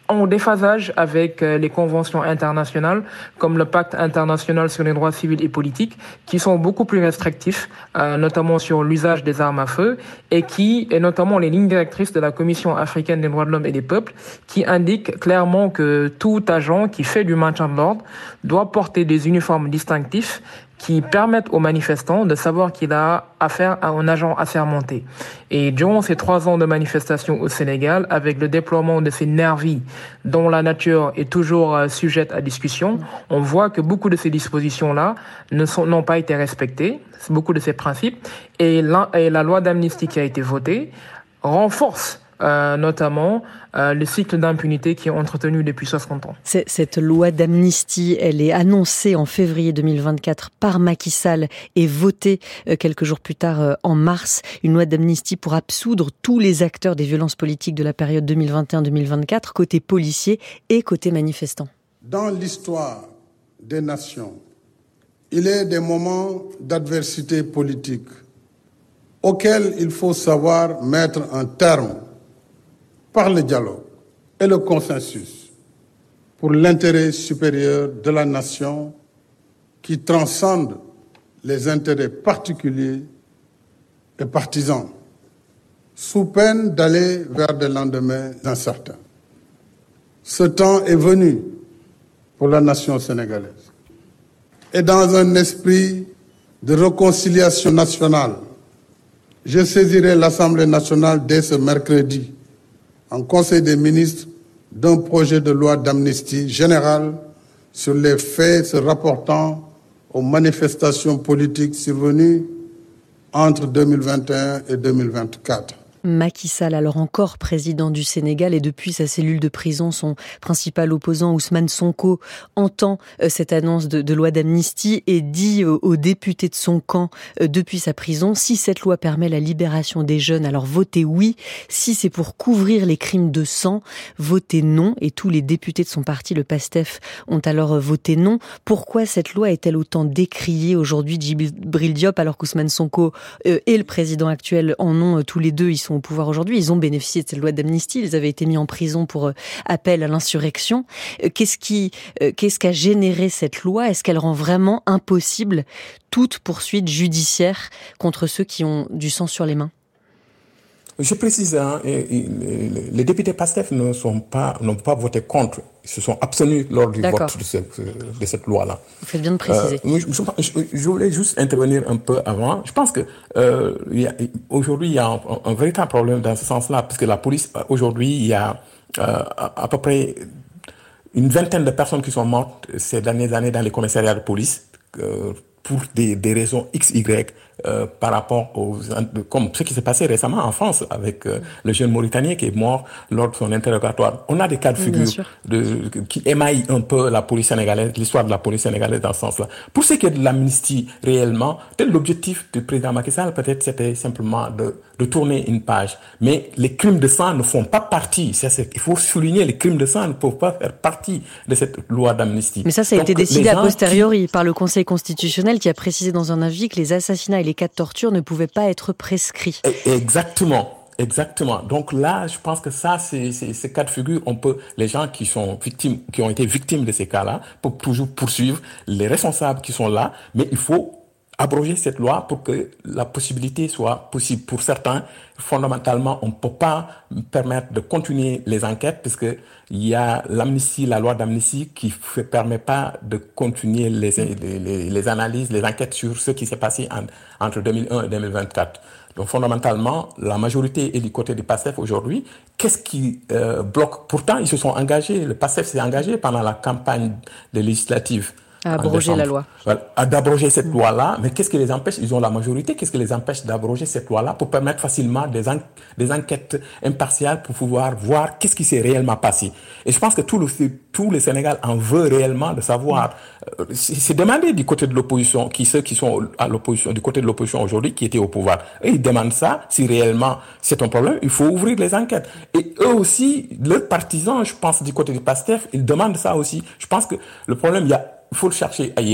en déphasage avec les conventions internationales, comme le pacte international sur les droits civils et politiques, qui sont beaucoup plus restrictifs, euh, notamment sur l'usage des armes à feu, et qui, et notamment les lignes directrices de la Commission africaine des droits de l'homme et des peuples, qui indiquent clairement que tout agent qui fait du maintien de l'ordre doit porter des uniformes distinctifs qui permettent aux manifestants de savoir qu'il a affaire à un agent assermenté. Et durant ces trois ans de manifestation au Sénégal, avec le déploiement de ces nervis dont la nature est toujours sujette à discussion, on voit que beaucoup de ces dispositions-là ne sont, n'ont pas été respectées, beaucoup de ces principes, et la, et la loi d'amnistie qui a été votée renforce Euh, notamment euh, le cycle d'impunité qui est entretenu depuis soixante ans. C'est, cette loi d'amnistie, elle est annoncée en février deux mille vingt-quatre par Macky Sall et votée euh, quelques jours plus tard euh, en mars. Une loi d'amnistie pour absoudre tous les acteurs des violences politiques de la période deux mille vingt et un deux mille vingt-quatre, côté policiers et côté manifestants. Dans l'histoire des nations, il est des moments d'adversité politique auxquels il faut savoir mettre un terme par le dialogue et le consensus pour l'intérêt supérieur de la nation qui transcende les intérêts particuliers et partisans, sous peine d'aller vers des lendemains incertains. Ce temps est venu pour la nation sénégalaise. Et dans un esprit de réconciliation nationale, je saisirai l'Assemblée nationale dès ce mercredi en Conseil des ministres d'un projet de loi d'amnistie générale sur les faits se rapportant aux manifestations politiques survenues entre deux mille vingt et un et deux mille vingt-quatre. Macky Sall, alors encore président du Sénégal, et depuis sa cellule de prison, son principal opposant Ousmane Sonko entend cette annonce de, de loi d'amnistie et dit aux, aux députés de son camp euh, depuis sa prison: si cette loi permet la libération des jeunes, alors votez oui. Si c'est pour couvrir les crimes de sang, votez non. Et tous les députés de son parti, le PASTEF, ont alors voté non. Pourquoi cette loi est-elle autant décriée aujourd'hui, Djibril Diop, alors qu'Ousmane Sonko euh, et le président actuel en ont euh, tous les deux, ils sont au pouvoir aujourd'hui, ils ont bénéficié de cette loi d'amnistie, ils avaient été mis en prison pour euh, appel à l'insurrection. Euh, qu'est-ce qui, euh, qu'est-ce qu'a généré cette loi? Est-ce qu'elle rend vraiment impossible toute poursuite judiciaire contre ceux qui ont du sang sur les mains? Je précise, hein, les députés PASTEF ne sont pas, n'ont pas voté contre. Ils se sont abstenus lors du D'accord. vote de cette, de cette loi-là. Vous faites bien de préciser. Euh, je, je, je voulais juste intervenir un peu avant. Je pense que euh, il y a, aujourd'hui, il y a un, un véritable problème dans ce sens-là, parce que la police, aujourd'hui, il y a euh, à, à peu près une vingtaine de personnes qui sont mortes ces dernières années dans les commissariats de police euh, pour des, des raisons X, Y. Euh, par rapport aux, comme ce qui s'est passé récemment en France avec euh, le jeune Mauritanien qui est mort lors de son interrogatoire. On a des cas de figure de, qui émaillent un peu la police sénégalaise, l'histoire de la police sénégalaise dans ce sens-là. Pour ce qui est de l'amnistie réellement, peut-être l'objectif du président Macky Sall, peut-être c'était simplement de, de tourner une page. Mais les crimes de sang ne font pas partie. Ça, c'est, il faut souligner, les crimes de sang ne peuvent pas faire partie de cette loi d'amnistie. Mais ça, ça a Donc, été décidé a posteriori qui... par le Conseil constitutionnel qui a précisé dans un avis que les assassinats et les cas de torture ne pouvaient pas être prescrits. Exactement, exactement. Donc là, je pense que ça, c'est, c'est ces cas de figure, on peut, les gens qui sont victimes, qui ont été victimes de ces cas-là, peuvent toujours poursuivre les responsables qui sont là, mais il faut abroger cette loi pour que la possibilité soit possible. Pour certains, fondamentalement, on ne peut pas permettre de continuer les enquêtes parce que il y a l'amnistie, la loi d'amnistie qui ne permet pas de continuer les, les, les analyses, les enquêtes sur ce qui s'est passé en, entre deux mille un et deux mille vingt-quatre. Donc fondamentalement, la majorité est du côté du PASTEF aujourd'hui. Qu'est-ce qui euh, bloque? Pourtant, ils se sont engagés, le PASTEF s'est engagé pendant la campagne des législatives. À abroger la loi. Voilà, à d'abroger cette mmh. loi-là. Mais qu'est-ce qui les empêche? Ils ont la majorité. Qu'est-ce qui les empêche d'abroger cette loi-là pour permettre facilement des, en- des enquêtes impartiales pour pouvoir voir qu'est-ce qui s'est réellement passé? Et je pense que tout le, tout le Sénégal en veut réellement de savoir. Mmh. Euh, c'est, c'est demandé du côté de l'opposition, qui ceux qui sont à l'opposition, du côté de l'opposition aujourd'hui, qui étaient au pouvoir. Et ils demandent ça. Si réellement c'est un problème, il faut ouvrir les enquêtes. Et eux aussi, leurs partisans, je pense, du côté du PASTEF, ils demandent ça aussi. Je pense que le problème, il y a il faut le chercher ailleurs.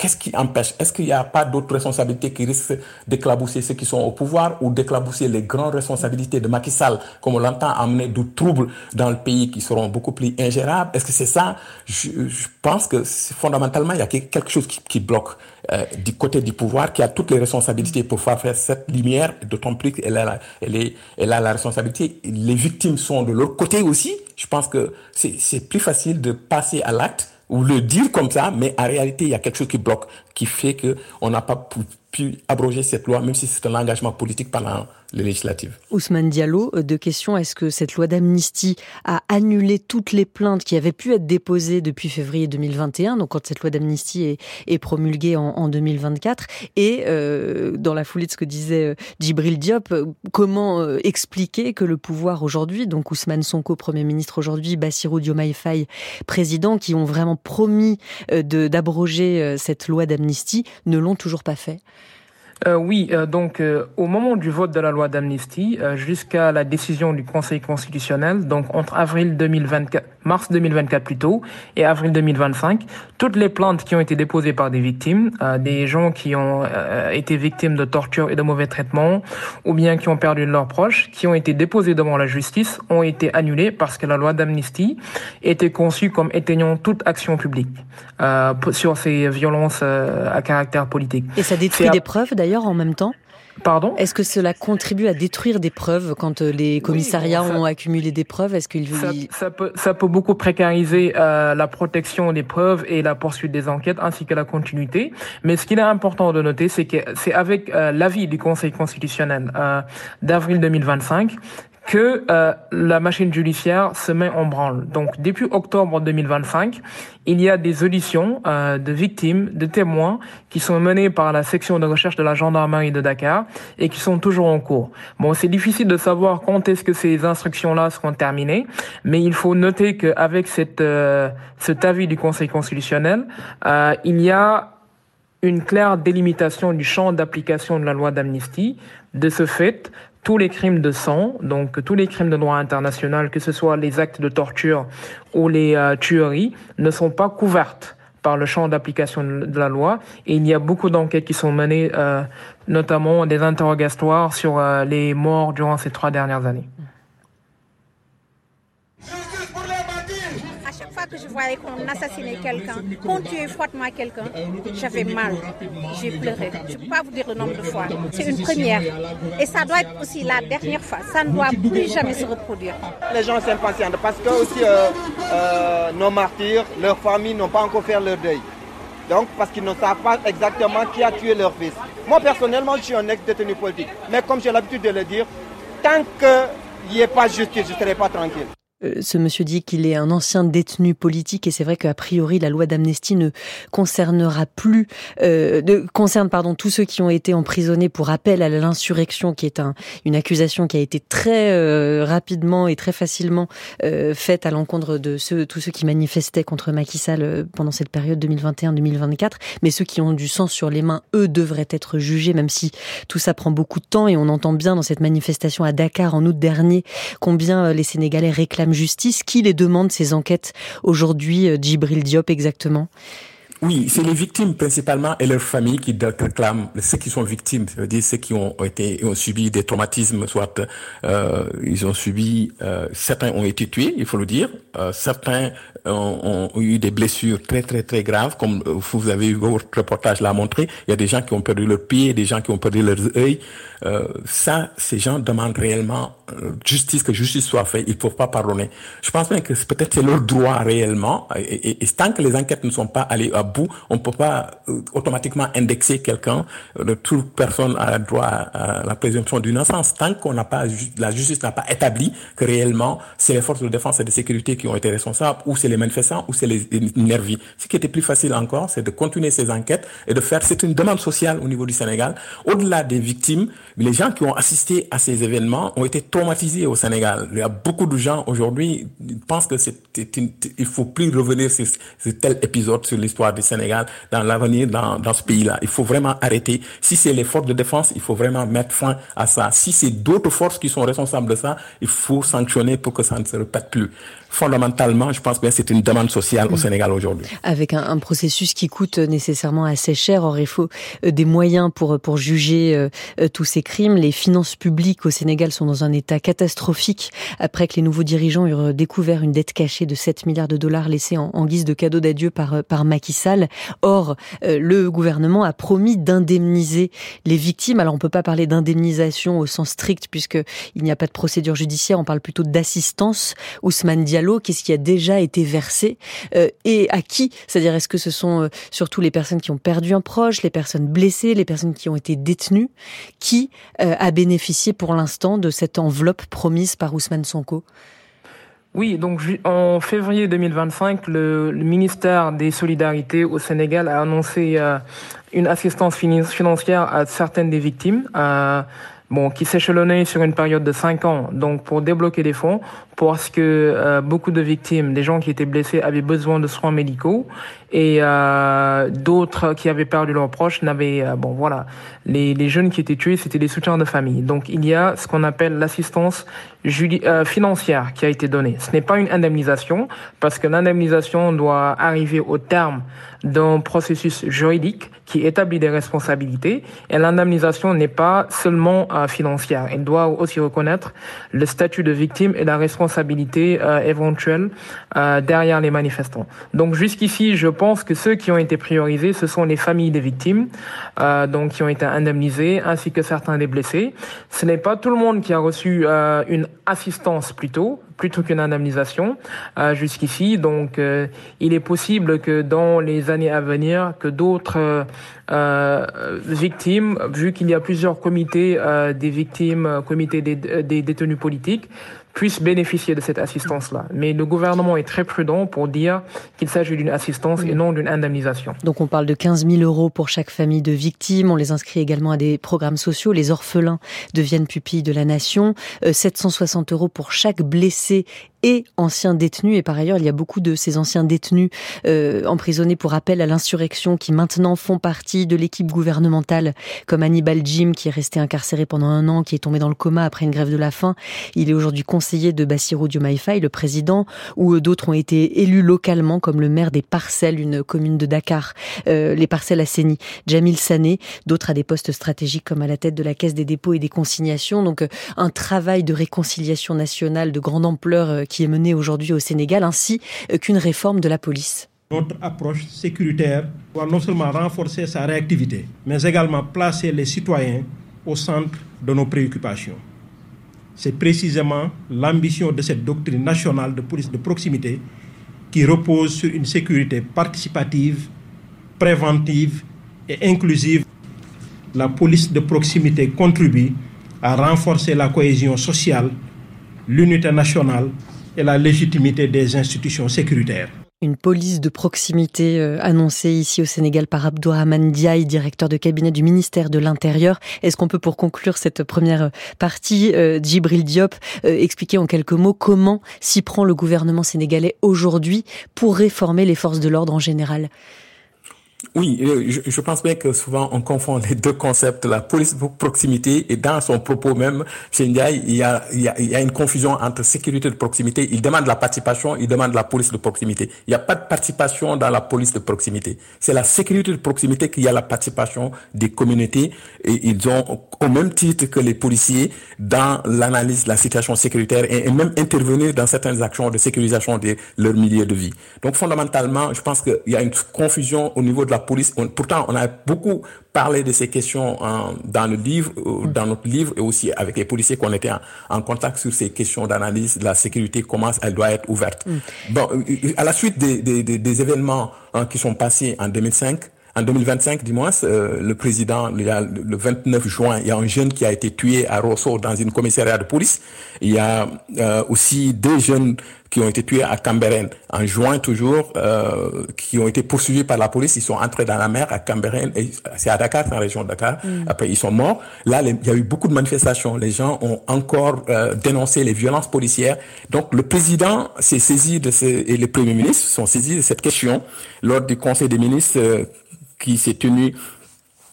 qu'est-ce qui empêche? Est-ce qu'il n'y a pas d'autres responsabilités qui risquent d'éclabousser ceux qui sont au pouvoir ou d'éclabousser les grandes responsabilités de Macky Sall, comme on l'entend, amener du trouble dans le pays qui seront beaucoup plus ingérables? Est-ce que c'est ça? Je, je pense que fondamentalement, il y a quelque chose qui, qui bloque euh, du côté du pouvoir, qui a toutes les responsabilités pour faire faire cette lumière, d'autant plus qu'elle a, elle est, elle a la responsabilité. Les victimes sont de l'autre côté aussi. Je pense que c'est, c'est plus facile de passer à l'acte ou le dire comme ça, mais en réalité, il y a quelque chose qui bloque, qui fait qu'on n'a pas pu, pu abroger cette loi, même si c'est un engagement politique pendant les législatives. Ousmane Diallo, deux questions. Est-ce que cette loi d'amnistie a annulé toutes les plaintes qui avaient pu être déposées depuis février deux mille vingt et un, donc quand cette loi d'amnistie est, est promulguée en, en deux mille vingt-quatre? Et euh, dans la foulée de ce que disait Djibril Diop, comment euh, expliquer que le pouvoir aujourd'hui, donc Ousmane Sonko, Premier ministre aujourd'hui, Bassirou Diomaye Faye, président, qui ont vraiment promis euh, de, d'abroger euh, cette loi d'amnistie, ne l'ont toujours pas fait? Euh, oui, euh, donc euh, au moment du vote de la loi d'amnistie, euh, jusqu'à la décision du Conseil constitutionnel, donc entre avril deux mille vingt-quatre, mars deux mille vingt-quatre plutôt, et avril deux mille vingt-cinq, toutes les plaintes qui ont été déposées par des victimes, euh, des gens qui ont euh, été victimes de torture et de mauvais traitements, ou bien qui ont perdu leurs proches, qui ont été déposées devant la justice, ont été annulées parce que la loi d'amnistie était conçue comme éteignant toute action publique euh, sur ces violences euh, à caractère politique. Et ça détruit des preuves d'ailleurs en même temps? Pardon? Est-ce que cela contribue à détruire des preuves quand les commissariats oui, bon, ça, ont accumulé des preuves? Est-ce qu'il ça, ça peut ça peut beaucoup précariser euh, la protection des preuves et la poursuite des enquêtes ainsi que la continuité. Mais ce qu'il est important de noter, c'est que c'est avec euh, l'avis du Conseil constitutionnel euh, d'avril deux mille vingt-cinq que euh, la machine judiciaire se met en branle. Donc, depuis octobre deux mille vingt-cinq, il y a des auditions euh, de victimes, de témoins qui sont menées par la section de recherche de la gendarmerie de Dakar et qui sont toujours en cours. Bon, c'est difficile de savoir quand est-ce que ces instructions-là seront terminées, mais il faut noter qu'avec cette, euh, cet avis du Conseil constitutionnel, euh, il y a une claire délimitation du champ d'application de la loi d'amnistie. De ce fait, tous les crimes de sang, donc tous les crimes de droit international, que ce soit les actes de torture ou les euh, tueries, ne sont pas couvertes par le champ d'application de la loi. Et il y a beaucoup d'enquêtes qui sont menées, euh, notamment des interrogatoires sur euh, les morts durant ces trois dernières années. Que je voyais qu'on assassinait quelqu'un, qu'on tuait froidement quelqu'un, j'avais mal, j'ai pleuré. Je ne peux pas vous dire le nombre de fois. C'est une première. Et ça doit être aussi la dernière fois. Ça ne doit plus jamais se reproduire. Les gens s'impatientent parce que aussi euh, euh, nos martyrs, leurs familles n'ont pas encore fait leur deuil. Donc parce qu'ils ne savent pas exactement qui a tué leur fils. Moi personnellement, je suis un ex-détenu politique. Mais comme j'ai l'habitude de le dire, tant qu'il n'y ait pas de justice, je ne serai pas tranquille. Ce monsieur dit qu'il est un ancien détenu politique et c'est vrai qu'a priori la loi d'amnistie ne concernera plus, euh, de, concerne pardon tous ceux qui ont été emprisonnés pour appel à l'insurrection, qui est un, une accusation qui a été très euh, rapidement et très facilement euh, faite à l'encontre de ceux, tous ceux qui manifestaient contre Macky Sall euh, pendant cette période deux mille vingt et un deux mille vingt-quatre. Mais ceux qui ont du sang sur les mains, eux, devraient être jugés, même si tout ça prend beaucoup de temps et on entend bien dans cette manifestation à Dakar en août dernier combien les Sénégalais réclament justice. Qui les demande ces enquêtes aujourd'hui, Djibril Diop, exactement? Oui, c'est les victimes principalement et leurs familles qui réclament, ceux qui sont victimes, ça veut dire ceux qui ont été ont subi des traumatismes, soit euh, ils ont subi, euh, certains ont été tués, il faut le dire, euh, certains ont, ont eu des blessures très très très graves, comme vous avez eu votre reportage l'a montré. Il y a des gens qui ont perdu leurs pieds, des gens qui ont perdu leurs œils. Euh, ça, ces gens demandent réellement euh, justice, que justice soit faite. Ils ne peuvent pas pardonner. Je pense bien que c'est, peut-être c'est leur droit réellement. Et, et, et tant que les enquêtes ne sont pas allées à bout, on ne peut pas euh, automatiquement indexer quelqu'un. Euh, toute personne a droit à, à la présomption d'innocence. Tant qu'on n'a pas, la justice n'a pas établi que réellement c'est les forces de défense et de sécurité qui ont été responsables, ou c'est les manifestants, ou c'est les nervis. Ce qui était plus facile encore, c'est de continuer ces enquêtes et de faire. C'est une demande sociale au niveau du Sénégal. Au-delà des victimes, les gens qui ont assisté à ces événements ont été traumatisés au Sénégal. Il y a beaucoup de gens aujourd'hui qui pensent que c'est, une, il faut plus revenir sur, sur tel épisode sur l'histoire du Sénégal dans l'avenir dans, dans ce pays-là. Il faut vraiment arrêter. Si c'est les forces de défense, il faut vraiment mettre fin à ça. Si c'est d'autres forces qui sont responsables de ça, il faut sanctionner pour que ça ne se répète plus. fondamentalement, je pense que c'est une demande sociale au Sénégal aujourd'hui. Avec un, un processus qui coûte nécessairement assez cher. Or, il faut des moyens pour pour juger euh, tous ces crimes. Les finances publiques au Sénégal sont dans un état catastrophique après que les nouveaux dirigeants eurent découvert une dette cachée de sept milliards de dollars laissée en, en guise de cadeau d'adieu par par Macky Sall. Or, euh, le gouvernement a promis d'indemniser les victimes. Alors, on peut pas parler d'indemnisation au sens strict puisque il n'y a pas de procédure judiciaire. On parle plutôt d'assistance. Ousmane Diallo, qu'est-ce qui a déjà été versé euh, et à qui? C'est-à-dire, est-ce que ce sont euh, surtout les personnes qui ont perdu un proche, les personnes blessées, les personnes qui ont été détenues? Qui euh, a bénéficié pour l'instant de cette enveloppe promise par Ousmane Sonko? Oui, donc en février deux mille vingt-cinq, le, le ministère des Solidarités au Sénégal a annoncé euh, une assistance financière à certaines des victimes. Euh, Bon, qui s'échelonnait sur une période de cinq ans, donc pour débloquer des fonds, parce que euh, beaucoup de victimes, des gens qui étaient blessés, avaient besoin de soins médicaux, et euh, d'autres qui avaient perdu leurs proches n'avaient, euh, bon voilà, les, les jeunes qui étaient tués, c'était des soutiens de famille. Donc il y a ce qu'on appelle l'assistance judi- euh, financière qui a été donnée. Ce n'est pas une indemnisation, parce que l'indemnisation doit arriver au terme d'un processus juridique qui établit des responsabilités, et l'indemnisation n'est pas seulement euh, financière. Elle doit aussi reconnaître le statut de victime et la responsabilité euh, éventuelle euh, derrière les manifestants. Donc jusqu'ici, je pense que ceux qui ont été priorisés, ce sont les familles des victimes, euh, donc qui ont été indemnisées, ainsi que certains des blessés. Ce n'est pas tout le monde qui a reçu euh, une assistance plutôt, plutôt qu'une indemnisation euh, jusqu'ici. Donc, euh, il est possible que dans les années à venir, que d'autres euh, euh, victimes, vu qu'il y a plusieurs comités euh, des victimes, comités des, des détenus politiques, puissent bénéficier de cette assistance-là. Mais le gouvernement est très prudent pour dire qu'il s'agit d'une assistance oui. et non d'une indemnisation. Donc on parle de quinze mille euros pour chaque famille de victimes. On les inscrit également à des programmes sociaux. Les orphelins deviennent pupilles de la nation. Euh, sept cent soixante euros pour chaque blessé et anciens détenus. Et par ailleurs, il y a beaucoup de ces anciens détenus euh, emprisonnés pour appel à l'insurrection qui maintenant font partie de l'équipe gouvernementale, comme Hannibal Djim, qui est resté incarcéré pendant un an, qui est tombé dans le coma après une grève de la faim. Il est aujourd'hui conseiller de Bassirou Diomaye Faye, le président, ou d'autres ont été élus localement, comme le maire des Parcelles, une commune de Dakar, euh, les Parcelles Asseni, Jamil Sané, d'autres à des postes stratégiques comme à la tête de la Caisse des dépôts et des consignations. Donc un travail de réconciliation nationale de grande ampleur euh, qui est menée aujourd'hui au Sénégal, ainsi qu'une réforme de la police. Notre approche sécuritaire doit non seulement renforcer sa réactivité, mais également placer les citoyens au centre de nos préoccupations. C'est précisément l'ambition de cette doctrine nationale de police de proximité qui repose sur une sécurité participative, préventive et inclusive. La police de proximité contribue à renforcer la cohésion sociale, l'unité nationale et la légitimité des institutions sécuritaires. Une police de proximité euh, annoncée ici au Sénégal par Abdourahmane Diaye, directeur de cabinet du ministère de l'Intérieur. Est-ce qu'on peut, pour conclure cette première partie, euh, Djibril Diop, euh, expliquer en quelques mots comment s'y prend le gouvernement sénégalais aujourd'hui pour réformer les forces de l'ordre en général ? Oui, je, je pense bien que souvent on confond les deux concepts, la police de proximité, et dans son propos même, chez Ndiaye, il y a, il y a, il y a une confusion entre sécurité de proximité. Il demande la participation, il demande la police de proximité. Il n'y a pas de participation dans la police de proximité. C'est la sécurité de proximité qu'il y a la participation des communautés, et ils ont au même titre que les policiers dans l'analyse de la situation sécuritaire et, et même intervenir dans certaines actions de sécurisation de leur milieu de vie. Donc fondamentalement, je pense qu'il y a une confusion au niveau de la police. On, pourtant, on a beaucoup parlé de ces questions euh, dans le livre, euh, dans notre livre, et aussi avec les policiers qu'on était en, en contact sur ces questions d'analyse de la sécurité, comment elle doit être ouverte. Mm. Bon, à la suite des, des, des, des événements hein, qui sont passés en deux mille cinq, en deux mille vingt-cinq, du moins, euh, le président, il y a, le vingt-neuf juin, il y a un jeune qui a été tué à Rosso dans une commissariat de police. Il y a euh, aussi deux jeunes qui ont été tués à Cambérène en juin toujours, euh, qui ont été poursuivis par la police. Ils sont entrés dans la mer à Cambérène, et c'est à Dakar, c'est en région de Dakar. Mm. Après, ils sont morts. Là, les, il y a eu beaucoup de manifestations. Les gens ont encore euh, dénoncé les violences policières. Donc, le président s'est saisi de ce, et les premiers ministres sont saisis de cette question lors du Conseil des ministres euh, qui s'est tenu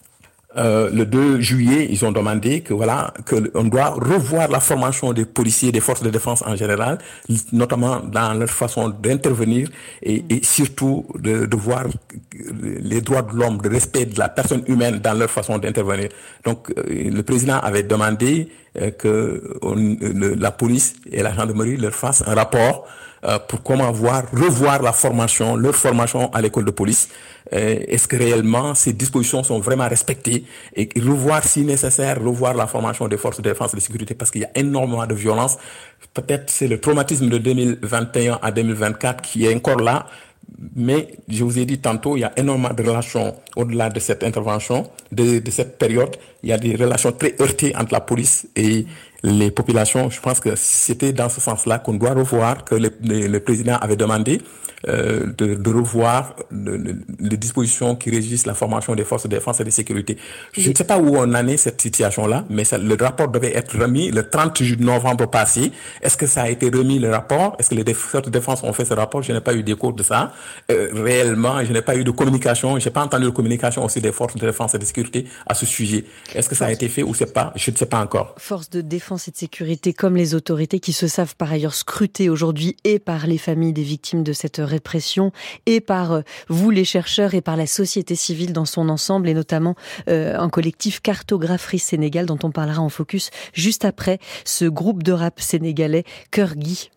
Euh, le deux juillet, ils ont demandé que voilà que on doit revoir la formation des policiers, des forces de défense en général, notamment dans leur façon d'intervenir et, et surtout de, de voir les droits de l'homme, le respect de la personne humaine dans leur façon d'intervenir. Donc euh, le président avait demandé euh, que on, le, la police et la gendarmerie leur fassent un rapport euh, pour comment voir revoir la formation, leur formation à l'école de police. Euh, est-ce que réellement ces dispositions sont vraiment respectées et revoir si nécessaire, revoir la formation des forces de défense et de sécurité parce qu'il y a énormément de violence. Peut-être c'est le traumatisme de deux mille vingt et un à deux mille vingt-quatre qui est encore là, mais je vous ai dit tantôt, il y a énormément de relations au-delà de cette intervention, de, de cette période. Il y a des relations très heurtées entre la police et les populations. Je pense que c'était dans ce sens-là qu'on doit revoir, que le, le, le président avait demandé euh, de, de revoir le, le, les dispositions qui régissent la formation des forces de défense et de sécurité. Je oui. ne sais pas où on en est cette situation-là, mais ça, le rapport devait être remis le trente novembre passé. Est-ce que ça a été remis le rapport? Est-ce que les forces de défense ont fait ce rapport? Je n'ai pas eu d'écho de ça. Euh, réellement, je n'ai pas eu de communication. J'ai pas entendu de communication aussi des forces de défense et de sécurité à ce sujet. Est-ce que ça a été fait ou c'est pas? Je ne sais pas encore. Forces de défense et de sécurité comme les autorités qui se savent par ailleurs scrutées aujourd'hui et par les familles des victimes de cette répression et par vous les chercheurs et par la société civile dans son ensemble et notamment euh, un collectif Cartographerie Sénégal dont on parlera en focus juste après ce groupe de rap sénégalais Kër Gi.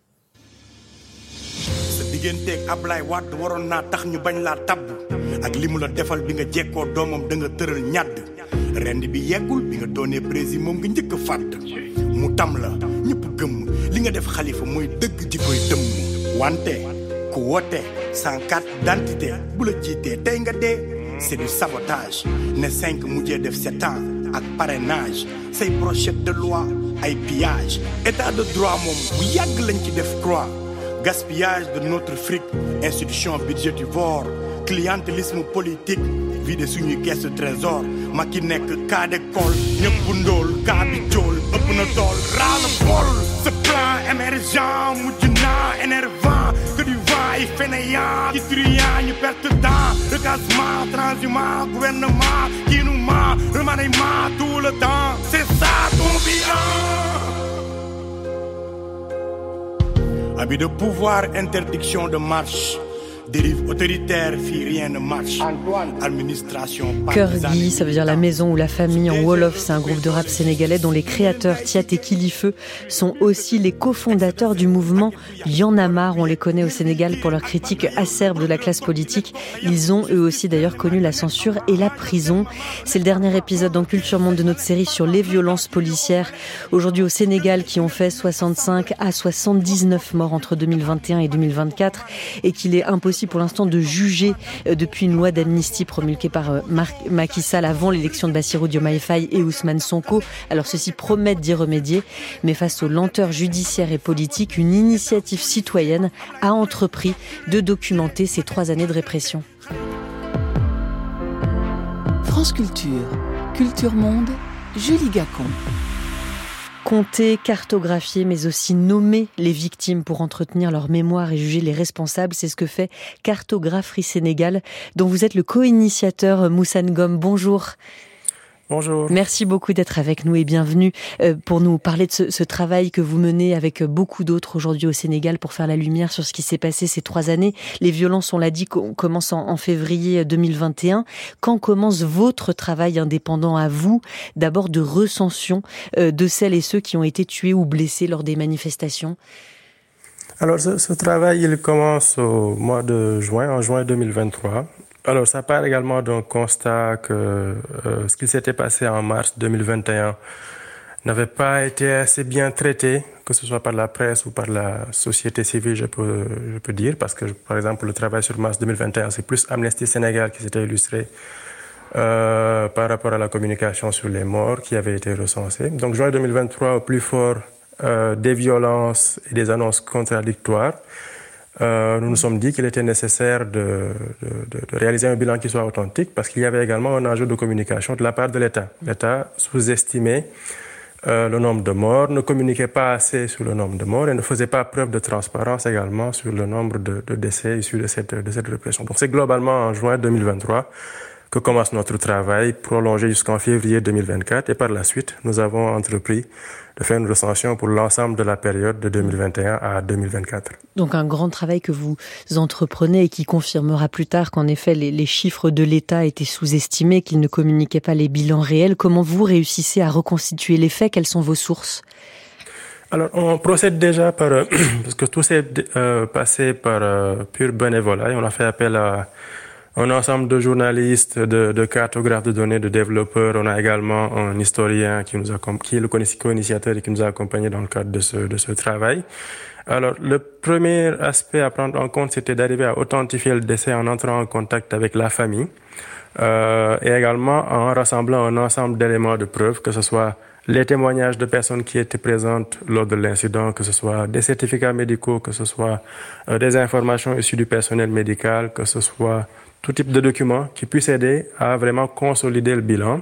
digganteeg Ablaye Wade waroon naa tax ñu bañ laa tabb ak li mu la defal bi nga jekkoo doomam da nga tëral ñàdd rend bi yeggul bi nga doonee président moom nga njëkk a fàdd mu tam la ñëpp gëmm li nga def xalifa mooy dëgg di koy dëmm wante ku woote sans carte d'identité bu la jiitee tey nga dee c'est du sabotage ne cinq mujjee def sept ans ak parrainage say projet de loi ay pillage état de droit moom bu yàgg lañ ci def croix gaspillage de notre fric, institution budgétivore, clientélisme politique, vide suñuy caisse de trésor, ma ki nekk cas d'école, ñëpp ndool, cas bi jool, ëpp na tool, ras le bol, ce plan émergent, mujj na énervant, que du vent et fainéant, qui triant, ñu perte temps, recasement, transhumant, gouvernement, qui nous ment, remaniement tout le temps, c'est ça ton bilan. Abus de pouvoir, interdiction de marche, dérive autoritaire, fille, rien ne marche. Administration. Kër Gi, ça veut dire la maison ou la famille en Wolof. C'est un groupe de rap sénégalais dont les créateurs Tiat et Kilifeu sont aussi les cofondateurs du mouvement Y'en a marre. On les connaît au Sénégal pour leur critique acerbe de la classe politique. Ils ont eux aussi d'ailleurs connu la censure et la prison. C'est le dernier épisode dans Culture Monde de notre série sur les violences policières. Aujourd'hui au Sénégal qui ont fait soixante-cinq à soixante-dix-neuf morts entre deux mille vingt et un et deux mille vingt-quatre et qu'il est impossible pour l'instant de juger depuis une loi d'amnistie promulguée par Macky Sall avant l'élection de Bassirou Diomaye Faye et Ousmane Sonko. Alors ceux-ci promettent d'y remédier, mais face aux lenteurs judiciaires et politiques, une initiative citoyenne a entrepris de documenter ces trois années de répression. France Culture, Culture Monde, Julie Gacon. Compter, cartographier, mais aussi nommer les victimes pour entretenir leur mémoire et juger les responsables, c'est ce que fait Cartographerie Sénégal, dont vous êtes le co-initiateur. Moussa Ngom, bonjour. Bonjour. Merci beaucoup d'être avec nous et bienvenue pour nous parler de ce, ce travail que vous menez avec beaucoup d'autres aujourd'hui au Sénégal pour faire la lumière sur ce qui s'est passé ces trois années. Les violences, on l'a dit, commencent en, en février deux mille vingt et un. Quand commence votre travail indépendant à vous, d'abord de recension de celles et ceux qui ont été tués ou blessés lors des manifestations? Alors ce, ce travail, il commence au mois de juin, en juin deux mille vingt-trois. Alors, ça part également d'un constat que euh, ce qui s'était passé en mars deux mille vingt et un n'avait pas été assez bien traité, que ce soit par la presse ou par la société civile, je peux, je peux dire, parce que, par exemple, le travail sur mars deux mille vingt et un, c'est plus Amnesty Sénégal qui s'était illustré euh, par rapport à la communication sur les morts qui avaient été recensés. Donc, juin deux mille vingt-trois, au plus fort euh, des violences et des annonces contradictoires, Euh, nous nous sommes dit qu'il était nécessaire de, de, de réaliser un bilan qui soit authentique parce qu'il y avait également un enjeu de communication de la part de l'État. L'État sous-estimait euh, le nombre de morts, ne communiquait pas assez sur le nombre de morts et ne faisait pas preuve de transparence également sur le nombre de, de décès issus de cette, de cette répression. Donc c'est globalement en juin deux mille vingt-trois que commence notre travail, prolongé jusqu'en février deux mille vingt-quatre. Et par la suite, nous avons entrepris de faire une recension pour l'ensemble de la période de deux mille vingt et un à deux mille vingt-quatre. Donc un grand travail que vous entreprenez et qui confirmera plus tard qu'en effet les, les chiffres de l'État étaient sous-estimés, qu'ils ne communiquaient pas les bilans réels. Comment vous réussissez à reconstituer les faits? Quelles sont vos sources? Alors, on procède déjà par, euh, parce que tout s'est euh, passé par euh, pur bénévolat, et on a fait appel à un ensemble de journalistes, de, de cartographes de données, de développeurs. On a également un historien qui nous a, qui est le co-initiateur et qui nous a accompagnés dans le cadre de ce, de ce travail. Alors, le premier aspect à prendre en compte, c'était d'arriver à authentifier le décès en entrant en contact avec la famille, euh, et également en rassemblant un ensemble d'éléments de preuve, que ce soit les témoignages de personnes qui étaient présentes lors de l'incident, que ce soit des certificats médicaux, que ce soit euh, des informations issues du personnel médical, que ce soit tout type de documents qui puissent aider à vraiment consolider le bilan.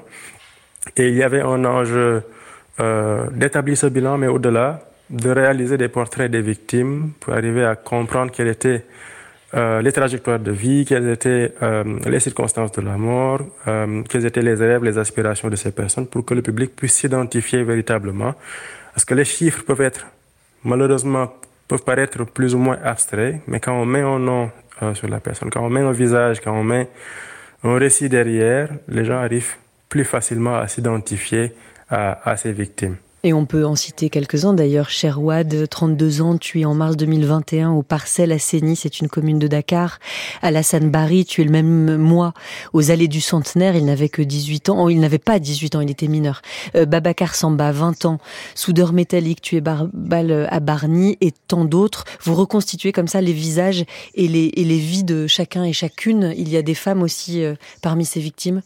Et il y avait un enjeu euh, d'établir ce bilan, mais au-delà, de réaliser des portraits des victimes pour arriver à comprendre quelles étaient euh, les trajectoires de vie, quelles étaient euh, les circonstances de la mort, euh, quels étaient les rêves, les aspirations de ces personnes, pour que le public puisse s'identifier véritablement. Parce que les chiffres peuvent être, malheureusement, peuvent paraître plus ou moins abstraits, mais quand on met un nom euh, sur la personne, quand on met un visage, quand on met un récit derrière, les gens arrivent plus facilement à s'identifier à, à ces victimes. Et on peut en citer quelques-uns d'ailleurs. Sherwad, trente-deux ans, tué en mars deux mille vingt et un aux Parcelles à Séni, c'est une commune de Dakar. Alassane Bari, tué le même mois aux Allées du Centenaire, il n'avait que dix-huit ans. Oh, il n'avait pas dix-huit ans, il était mineur. Euh, Babacar Samba, vingt ans. Soudeur métallique, tué par balle à Bargny, et tant d'autres. Vous reconstituez comme ça les visages et les, et les vies de chacun et chacune. Il y a des femmes aussi euh, parmi ces victimes?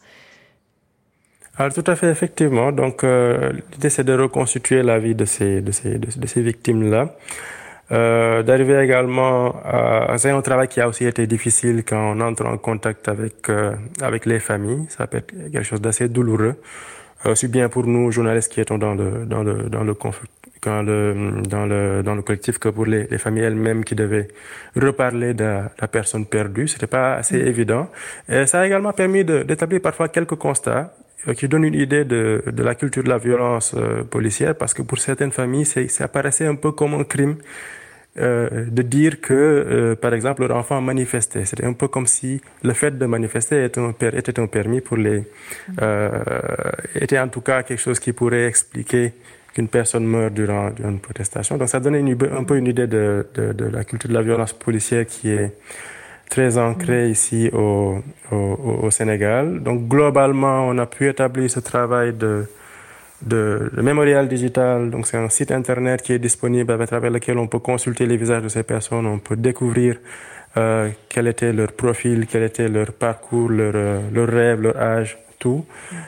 Alors tout à fait, effectivement. Donc euh, l'idée c'est de reconstituer la vie de ces de ces de, de ces victimes-là, euh, d'arriver également à c'est un travail qui a aussi été difficile quand on entre en contact avec euh, avec les familles. Ça peut être quelque chose d'assez douloureux, euh, aussi bien pour nous journalistes qui étions dans le dans le dans le conflit. Dans le, dans le, dans le collectif, que pour les, les familles elles-mêmes qui devaient reparler de la, la personne perdue. C'était pas assez mmh. évident. Et ça a également permis de, d'établir parfois quelques constats qui donnent une idée de, de la culture de la violence euh, policière, parce que pour certaines familles, c'est, ça apparaissait un peu comme un crime euh, de dire que, euh, par exemple, leur enfant manifestait. C'était un peu comme si le fait de manifester était un, était un permis pour les... Euh, était en tout cas quelque chose qui pourrait expliquer qu'une personne meurt durant, durant une protestation. Donc ça donnait une, un peu une idée de, de, de la culture de la violence policière qui est très ancrée ici au, au, au Sénégal. Donc globalement, on a pu établir ce travail de, de, de mémorial digital. Donc c'est un site internet qui est disponible à travers lequel on peut consulter les visages de ces personnes, on peut découvrir euh, quel était leur profil, quel était leur parcours, leur, leur rêve, leur âge, tout.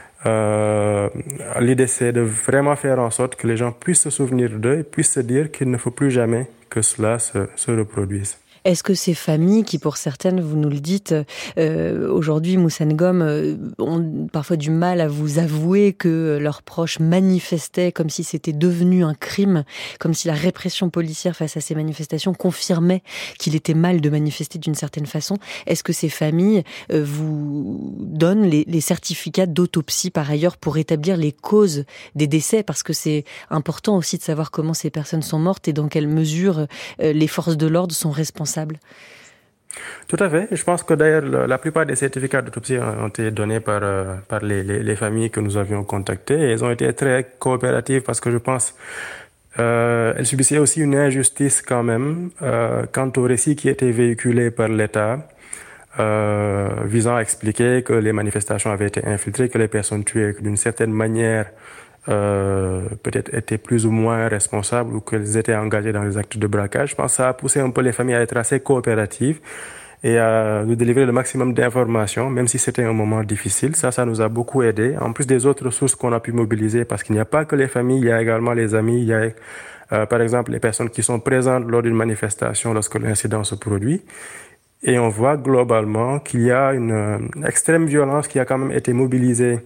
Euh, l'idée c'est de vraiment faire en sorte que les gens puissent se souvenir d'eux et puissent se dire qu'il ne faut plus jamais que cela se, se reproduise. Est-ce que ces familles, qui pour certaines, vous nous le dites, euh, aujourd'hui, Moussa Ngom, euh, ont parfois du mal à vous avouer que leurs proches manifestaient comme si c'était devenu un crime, comme si la répression policière face à ces manifestations confirmait qu'il était mal de manifester d'une certaine façon. Est-ce que ces familles euh, vous donnent les, les certificats d'autopsie par ailleurs pour établir les causes des décès? Parce que c'est important aussi de savoir comment ces personnes sont mortes et dans quelle mesure euh, les forces de l'ordre sont responsables. Tout à fait. Je pense que d'ailleurs la plupart des certificats d'autopsie ont été donnés par euh, par les, les les familles que nous avions contactées. Et elles ont été très coopératives parce que je pense euh, elles subissaient aussi une injustice quand même euh, quant au récit qui était véhiculé par l'État, euh, visant à expliquer que les manifestations avaient été infiltrées, que les personnes tuées d'une certaine manière Euh, peut-être étaient plus ou moins responsables ou qu'elles étaient engagées dans les actes de braquage. Je pense que ça a poussé un peu les familles à être assez coopératives et à nous délivrer le maximum d'informations, même si c'était un moment difficile. Ça, ça nous a beaucoup aidé. En plus des autres ressources qu'on a pu mobiliser, parce qu'il n'y a pas que les familles, il y a également les amis, il y a euh, par exemple les personnes qui sont présentes lors d'une manifestation lorsque l'incident se produit. Et on voit globalement qu'il y a une, une extrême violence qui a quand même été mobilisée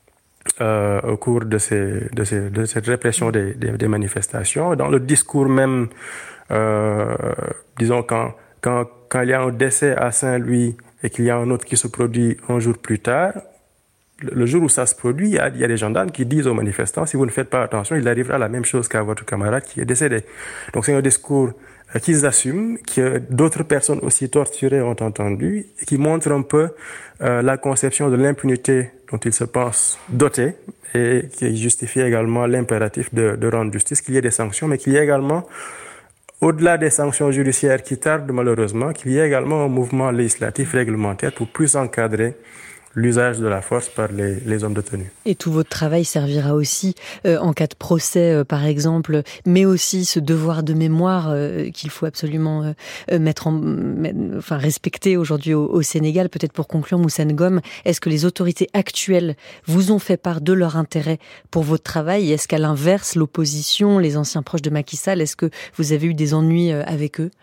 Euh, au cours de ces de ces de cette répression des des, des manifestations. Dans le discours même, euh, disons quand quand quand il y a un décès à Saint-Louis et qu'il y a un autre qui se produit un jour plus tard, le jour où ça se produit, il y a, il y a des gendarmes qui disent aux manifestants, si vous ne faites pas attention, il arrivera la même chose qu'à votre camarade qui est décédé. Donc c'est un discours euh, qu'ils assument, que d'autres personnes aussi torturées ont entendu, et qui montre un peu euh, la conception de l'impunité dont ils se pensent dotés, et qui justifie également l'impératif de, de rendre justice, qu'il y ait des sanctions, mais qu'il y ait également, au-delà des sanctions judiciaires qui tardent malheureusement, qu'il y ait également un mouvement législatif réglementaire pour plus encadrer l'usage de la force par les, les hommes de tenue. Et tout votre travail servira aussi euh, en cas de procès, euh, par exemple, mais aussi ce devoir de mémoire euh, qu'il faut absolument euh, mettre en, mettre, enfin respecter aujourd'hui au, au Sénégal. Peut-être pour conclure, Moussa Ngom, est-ce que les autorités actuelles vous ont fait part de leur intérêt pour votre travail? Et est-ce qu'à l'inverse, l'opposition, les anciens proches de Macky Sall, est-ce que vous avez eu des ennuis euh, avec eux?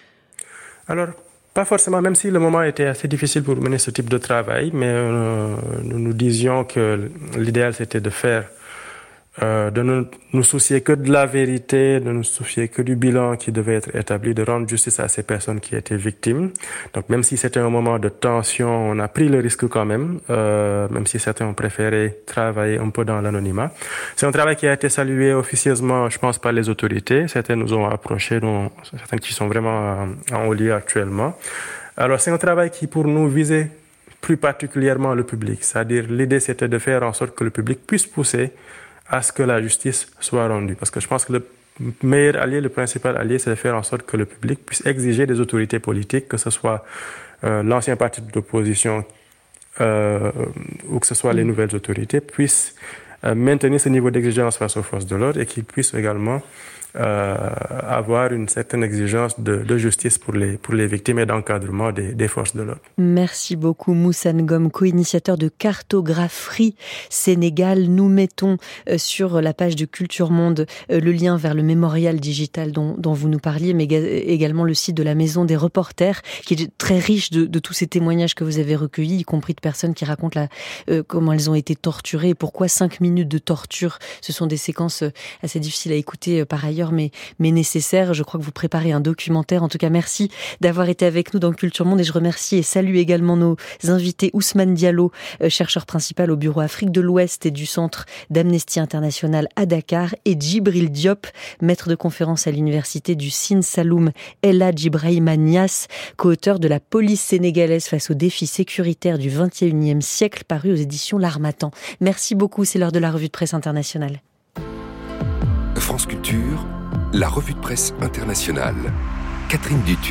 Alors, pas forcément, même si le moment était assez difficile pour mener ce type de travail, mais euh, nous nous disions que l'idéal c'était de faire, euh, de ne nous soucier que de la vérité, de ne nous soucier que du bilan qui devait être établi, de rendre justice à ces personnes qui étaient victimes. Donc même si c'était un moment de tension, on a pris le risque quand même, euh, même si certains ont préféré travailler un peu dans l'anonymat. C'est un travail qui a été salué officieusement, je pense, par les autorités. Certains nous ont approchés, dont certains qui sont vraiment en haut lieu actuellement. Alors c'est un travail qui pour nous visait plus particulièrement le public. C'est-à-dire l'idée c'était de faire en sorte que le public puisse pousser à ce que la justice soit rendue. Parce que je pense que le meilleur allié, le principal allié, c'est de faire en sorte que le public puisse exiger des autorités politiques, que ce soit euh, l'ancien parti d'opposition euh, ou que ce soit les nouvelles autorités, puissent euh, maintenir ce niveau d'exigence face aux forces de l'ordre et qu'ils puissent également euh, avoir une certaine exigence de, de justice pour les, pour les victimes et d'encadrement des, des forces de l'ordre. Merci beaucoup Moussa Ngom, co-initiateur de Cartographerie Sénégal. Nous mettons euh, sur la page de Culture Monde euh, le lien vers le mémorial digital dont, dont vous nous parliez, mais également le site de la Maison des Reporters, qui est très riche de, de tous ces témoignages que vous avez recueillis, y compris de personnes qui racontent la, euh, comment elles ont été torturées et pourquoi cinq minutes de torture. Ce sont des séquences assez difficiles à écouter euh, par ailleurs, mais, mais nécessaires. Je crois que vous préparez un documentaire. En tout cas, merci d'avoir été avec nous dans Culture Monde et je remercie et salue également nos invités Ousmane Diallo, chercheur principal au bureau Afrique de l'Ouest et du Centre d'Amnesty International à Dakar, et Djibril Diop, maître de conférence à l'université du Sine Saloum El Hadj Ibrahima Niass, co-auteur de La police sénégalaise face aux défis sécuritaires du vingt et unième siècle, paru aux éditions L'Harmattan. Merci beaucoup, c'est l'heure de la revue de presse internationale. France Culture, la revue de presse internationale. Catherine Dutu.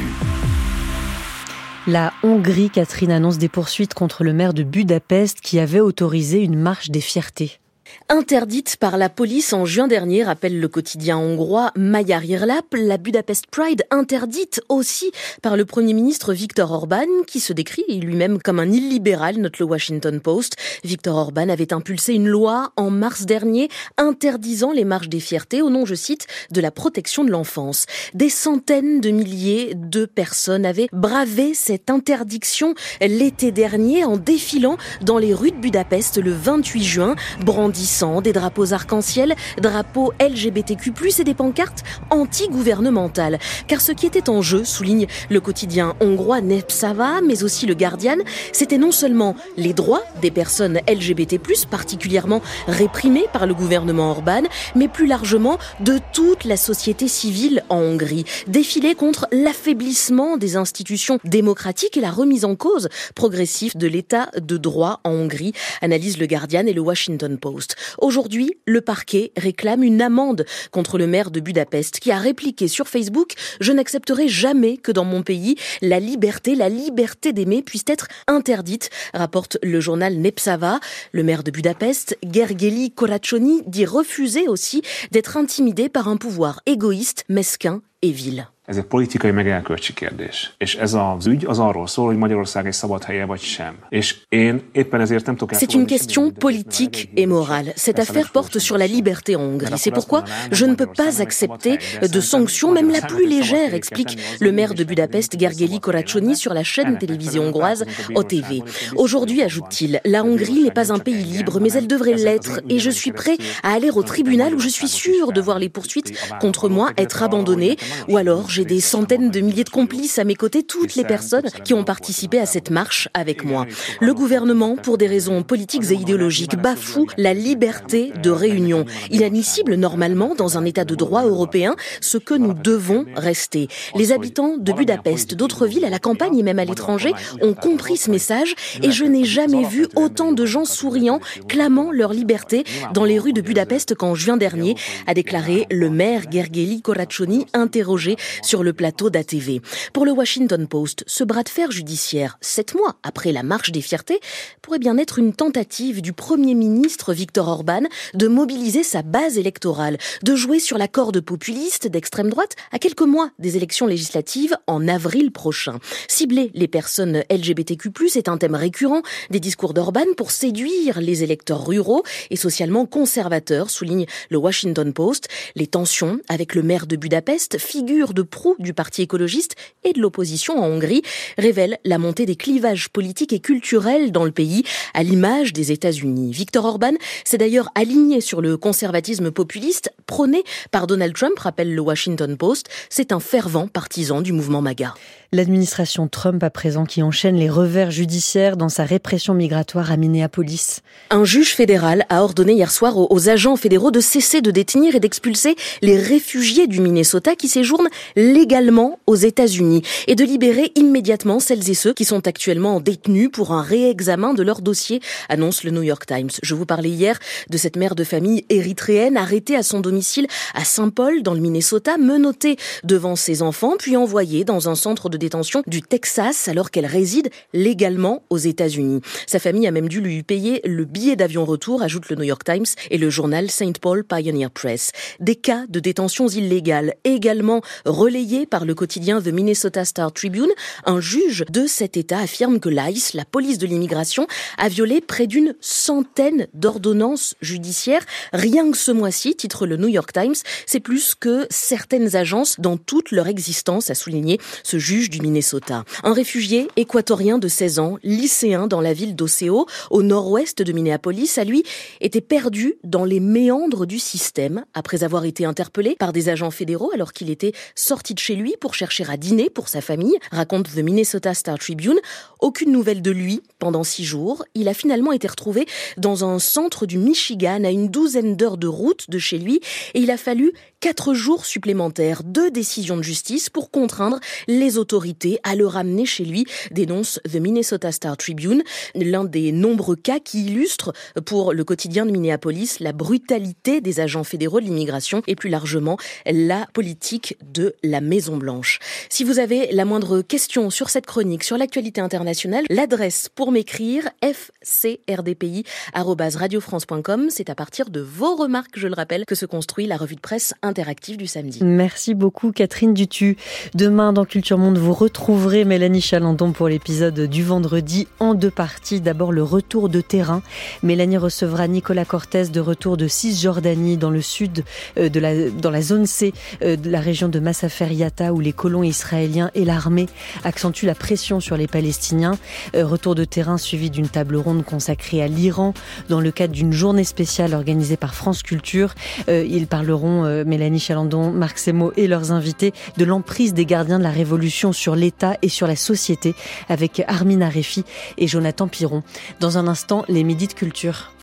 La Hongrie, Catherine, annonce des poursuites contre le maire de Budapest qui avait autorisé une marche des fiertés. Interdite par la police en juin dernier, rappelle le quotidien hongrois Magyar Hírlap, la Budapest Pride interdite aussi par le Premier ministre Viktor Orban, qui se décrit lui-même comme un illibéral, note le Washington Post. Viktor Orban avait impulsé une loi en mars dernier interdisant les marches des fiertés au nom, je cite, de la protection de l'enfance. Des centaines de milliers de personnes avaient bravé cette interdiction l'été dernier en défilant dans les rues de Budapest le vingt-huit juin, brandissant des drapeaux arc-en-ciel, drapeaux L G B T Q plus, et des pancartes anti-gouvernementales. Car ce qui était en jeu, souligne le quotidien hongrois Népszava, mais aussi le Guardian, c'était non seulement les droits des personnes L G B T plus, particulièrement réprimés par le gouvernement Orban, mais plus largement de toute la société civile en Hongrie. Défilé contre l'affaiblissement des institutions démocratiques et la remise en cause progressive de l'état de droit en Hongrie, analyse le Guardian et le Washington Post. Aujourd'hui, le parquet réclame une amende contre le maire de Budapest qui a répliqué sur Facebook « Je n'accepterai jamais que dans mon pays, la liberté, la liberté d'aimer puisse être interdite », rapporte le journal Népszava. Le maire de Budapest, Gergely Karácsony, dit refuser aussi d'être intimidé par un pouvoir égoïste, mesquin et vil. Ez egy politikai meg erkölcsi kérdés. És ez az ügy az arról szól, hogy Magyarország egy szabad helye vagy sem. És én éppen ezért nem tudok. C'est une question politique et morale. Cette affaire porte sur la liberté en Hongrie. C'est pourquoi je ne peux pas accepter de sanctions, même la plus légère, explique le maire de Budapest, Gergely Karácsony, sur la chaîne télévisée hongroise O T V. Aujourd'hui, ajoute-t-il, la Hongrie n'est pas un pays libre, mais elle devrait l'être. Et je suis prêt à aller au tribunal où je suis sûr de voir les poursuites contre moi être abandonnées. Ou alors, j'ai des centaines de milliers de complices à mes côtés, toutes les personnes qui ont participé à cette marche avec moi. Le gouvernement, pour des raisons politiques et idéologiques, bafoue la liberté de réunion. Inadmissible normalement dans un état de droit européen, ce que nous devons rester. Les habitants de Budapest, d'autres villes à la campagne et même à l'étranger ont compris ce message et je n'ai jamais vu autant de gens souriants clamant leur liberté dans les rues de Budapest qu'en juin dernier, a déclaré le maire Gergely Korachony, interrogé sur le plateau d'A T V. Pour le Washington Post, ce bras de fer judiciaire, sept mois après la marche des fiertés, pourrait bien être une tentative du Premier ministre Viktor Orban de mobiliser sa base électorale, de jouer sur la corde populiste d'extrême droite à quelques mois des élections législatives en avril prochain. Cibler les personnes L G B T Q plus, est un thème récurrent des discours d'Orban pour séduire les électeurs ruraux et socialement conservateurs, souligne le Washington Post. Les tensions avec le maire de Budapest, figure de proue du parti écologiste et de l'opposition en Hongrie, révèlent la montée des clivages politiques et culturels dans le pays, à l'image des États-Unis. Viktor Orban s'est d'ailleurs aligné sur le conservatisme populiste prôné par Donald Trump, rappelle le Washington Post. C'est un fervent partisan du mouvement MAGA. L'administration Trump à présent qui enchaîne les revers judiciaires dans sa répression migratoire à Minneapolis. Un juge fédéral a ordonné hier soir aux agents fédéraux de cesser de détenir et d'expulser les réfugiés du Minnesota qui séjournent légalement aux États-Unis et de libérer immédiatement celles et ceux qui sont actuellement détenus pour un réexamen de leur dossier, annonce le New York Times. Je vous parlais hier de cette mère de famille érythréenne arrêtée à son domicile à Saint Paul dans le Minnesota, menottée devant ses enfants puis envoyée dans un centre de détention du Texas alors qu'elle réside légalement aux États-Unis. Sa famille a même dû lui payer le billet d'avion retour, ajoute le New York Times et le journal Saint Paul Pioneer Press. Des cas de détentions illégales également relayés par le quotidien The Minnesota Star Tribune. Un juge de cet État affirme que l'I C E, la police de l'immigration, a violé près d'une centaine d'ordonnances judiciaires. Rien que ce mois-ci, titre le New York Times, c'est plus que certaines agences dans toute leur existence, a souligné ce juge du Minnesota. Un réfugié équatorien de seize ans, lycéen dans la ville d'Osseo, au nord-ouest de Minneapolis, a lui été perdu dans les méandres du système après avoir été interpellé par des agents fédéraux alors qu'il était sorti de chez lui pour chercher à dîner pour sa famille, raconte The Minnesota Star Tribune. Aucune nouvelle de lui pendant six jours. Il a finalement été retrouvé dans un centre du Michigan à une douzaine d'heures de route de chez lui et il a fallu quatre jours supplémentaires, deux décisions de justice pour contraindre les autorités à le ramener chez lui, dénonce The Minnesota Star Tribune, l'un des nombreux cas qui illustrent pour le quotidien de Minneapolis la brutalité des agents fédéraux de l'immigration et plus largement la politique de la Maison-Blanche. Si vous avez la moindre question sur cette chronique, sur l'actualité internationale, l'adresse pour m'écrire f c r d p i arobase radio france point com. C'est à partir de vos remarques, je le rappelle, que se construit la revue de presse interactive du samedi. Merci beaucoup Catherine Dutu. Demain dans Culture Monde, vous retrouverez Mélanie Chalandon pour l'épisode du vendredi en deux parties. D'abord le retour de terrain. Mélanie recevra Nicolas Cortez de retour de Cisjordanie dans le sud de la, dans la zone C de la région de Masafer Yatta où les colons israéliens et l'armée accentuent la pression sur les Palestiniens. Retour de terrain suivi d'une table ronde consacrée à l'Iran dans le cadre d'une journée spéciale organisée par France Culture. Ils parleront, Mélanie Chalandon, Marc Semo et leurs invités, de l'emprise des gardiens de la Révolution sur l'État et sur la société avec Armin Arefi et Jonathan Piron. Dans un instant, les midis de culture.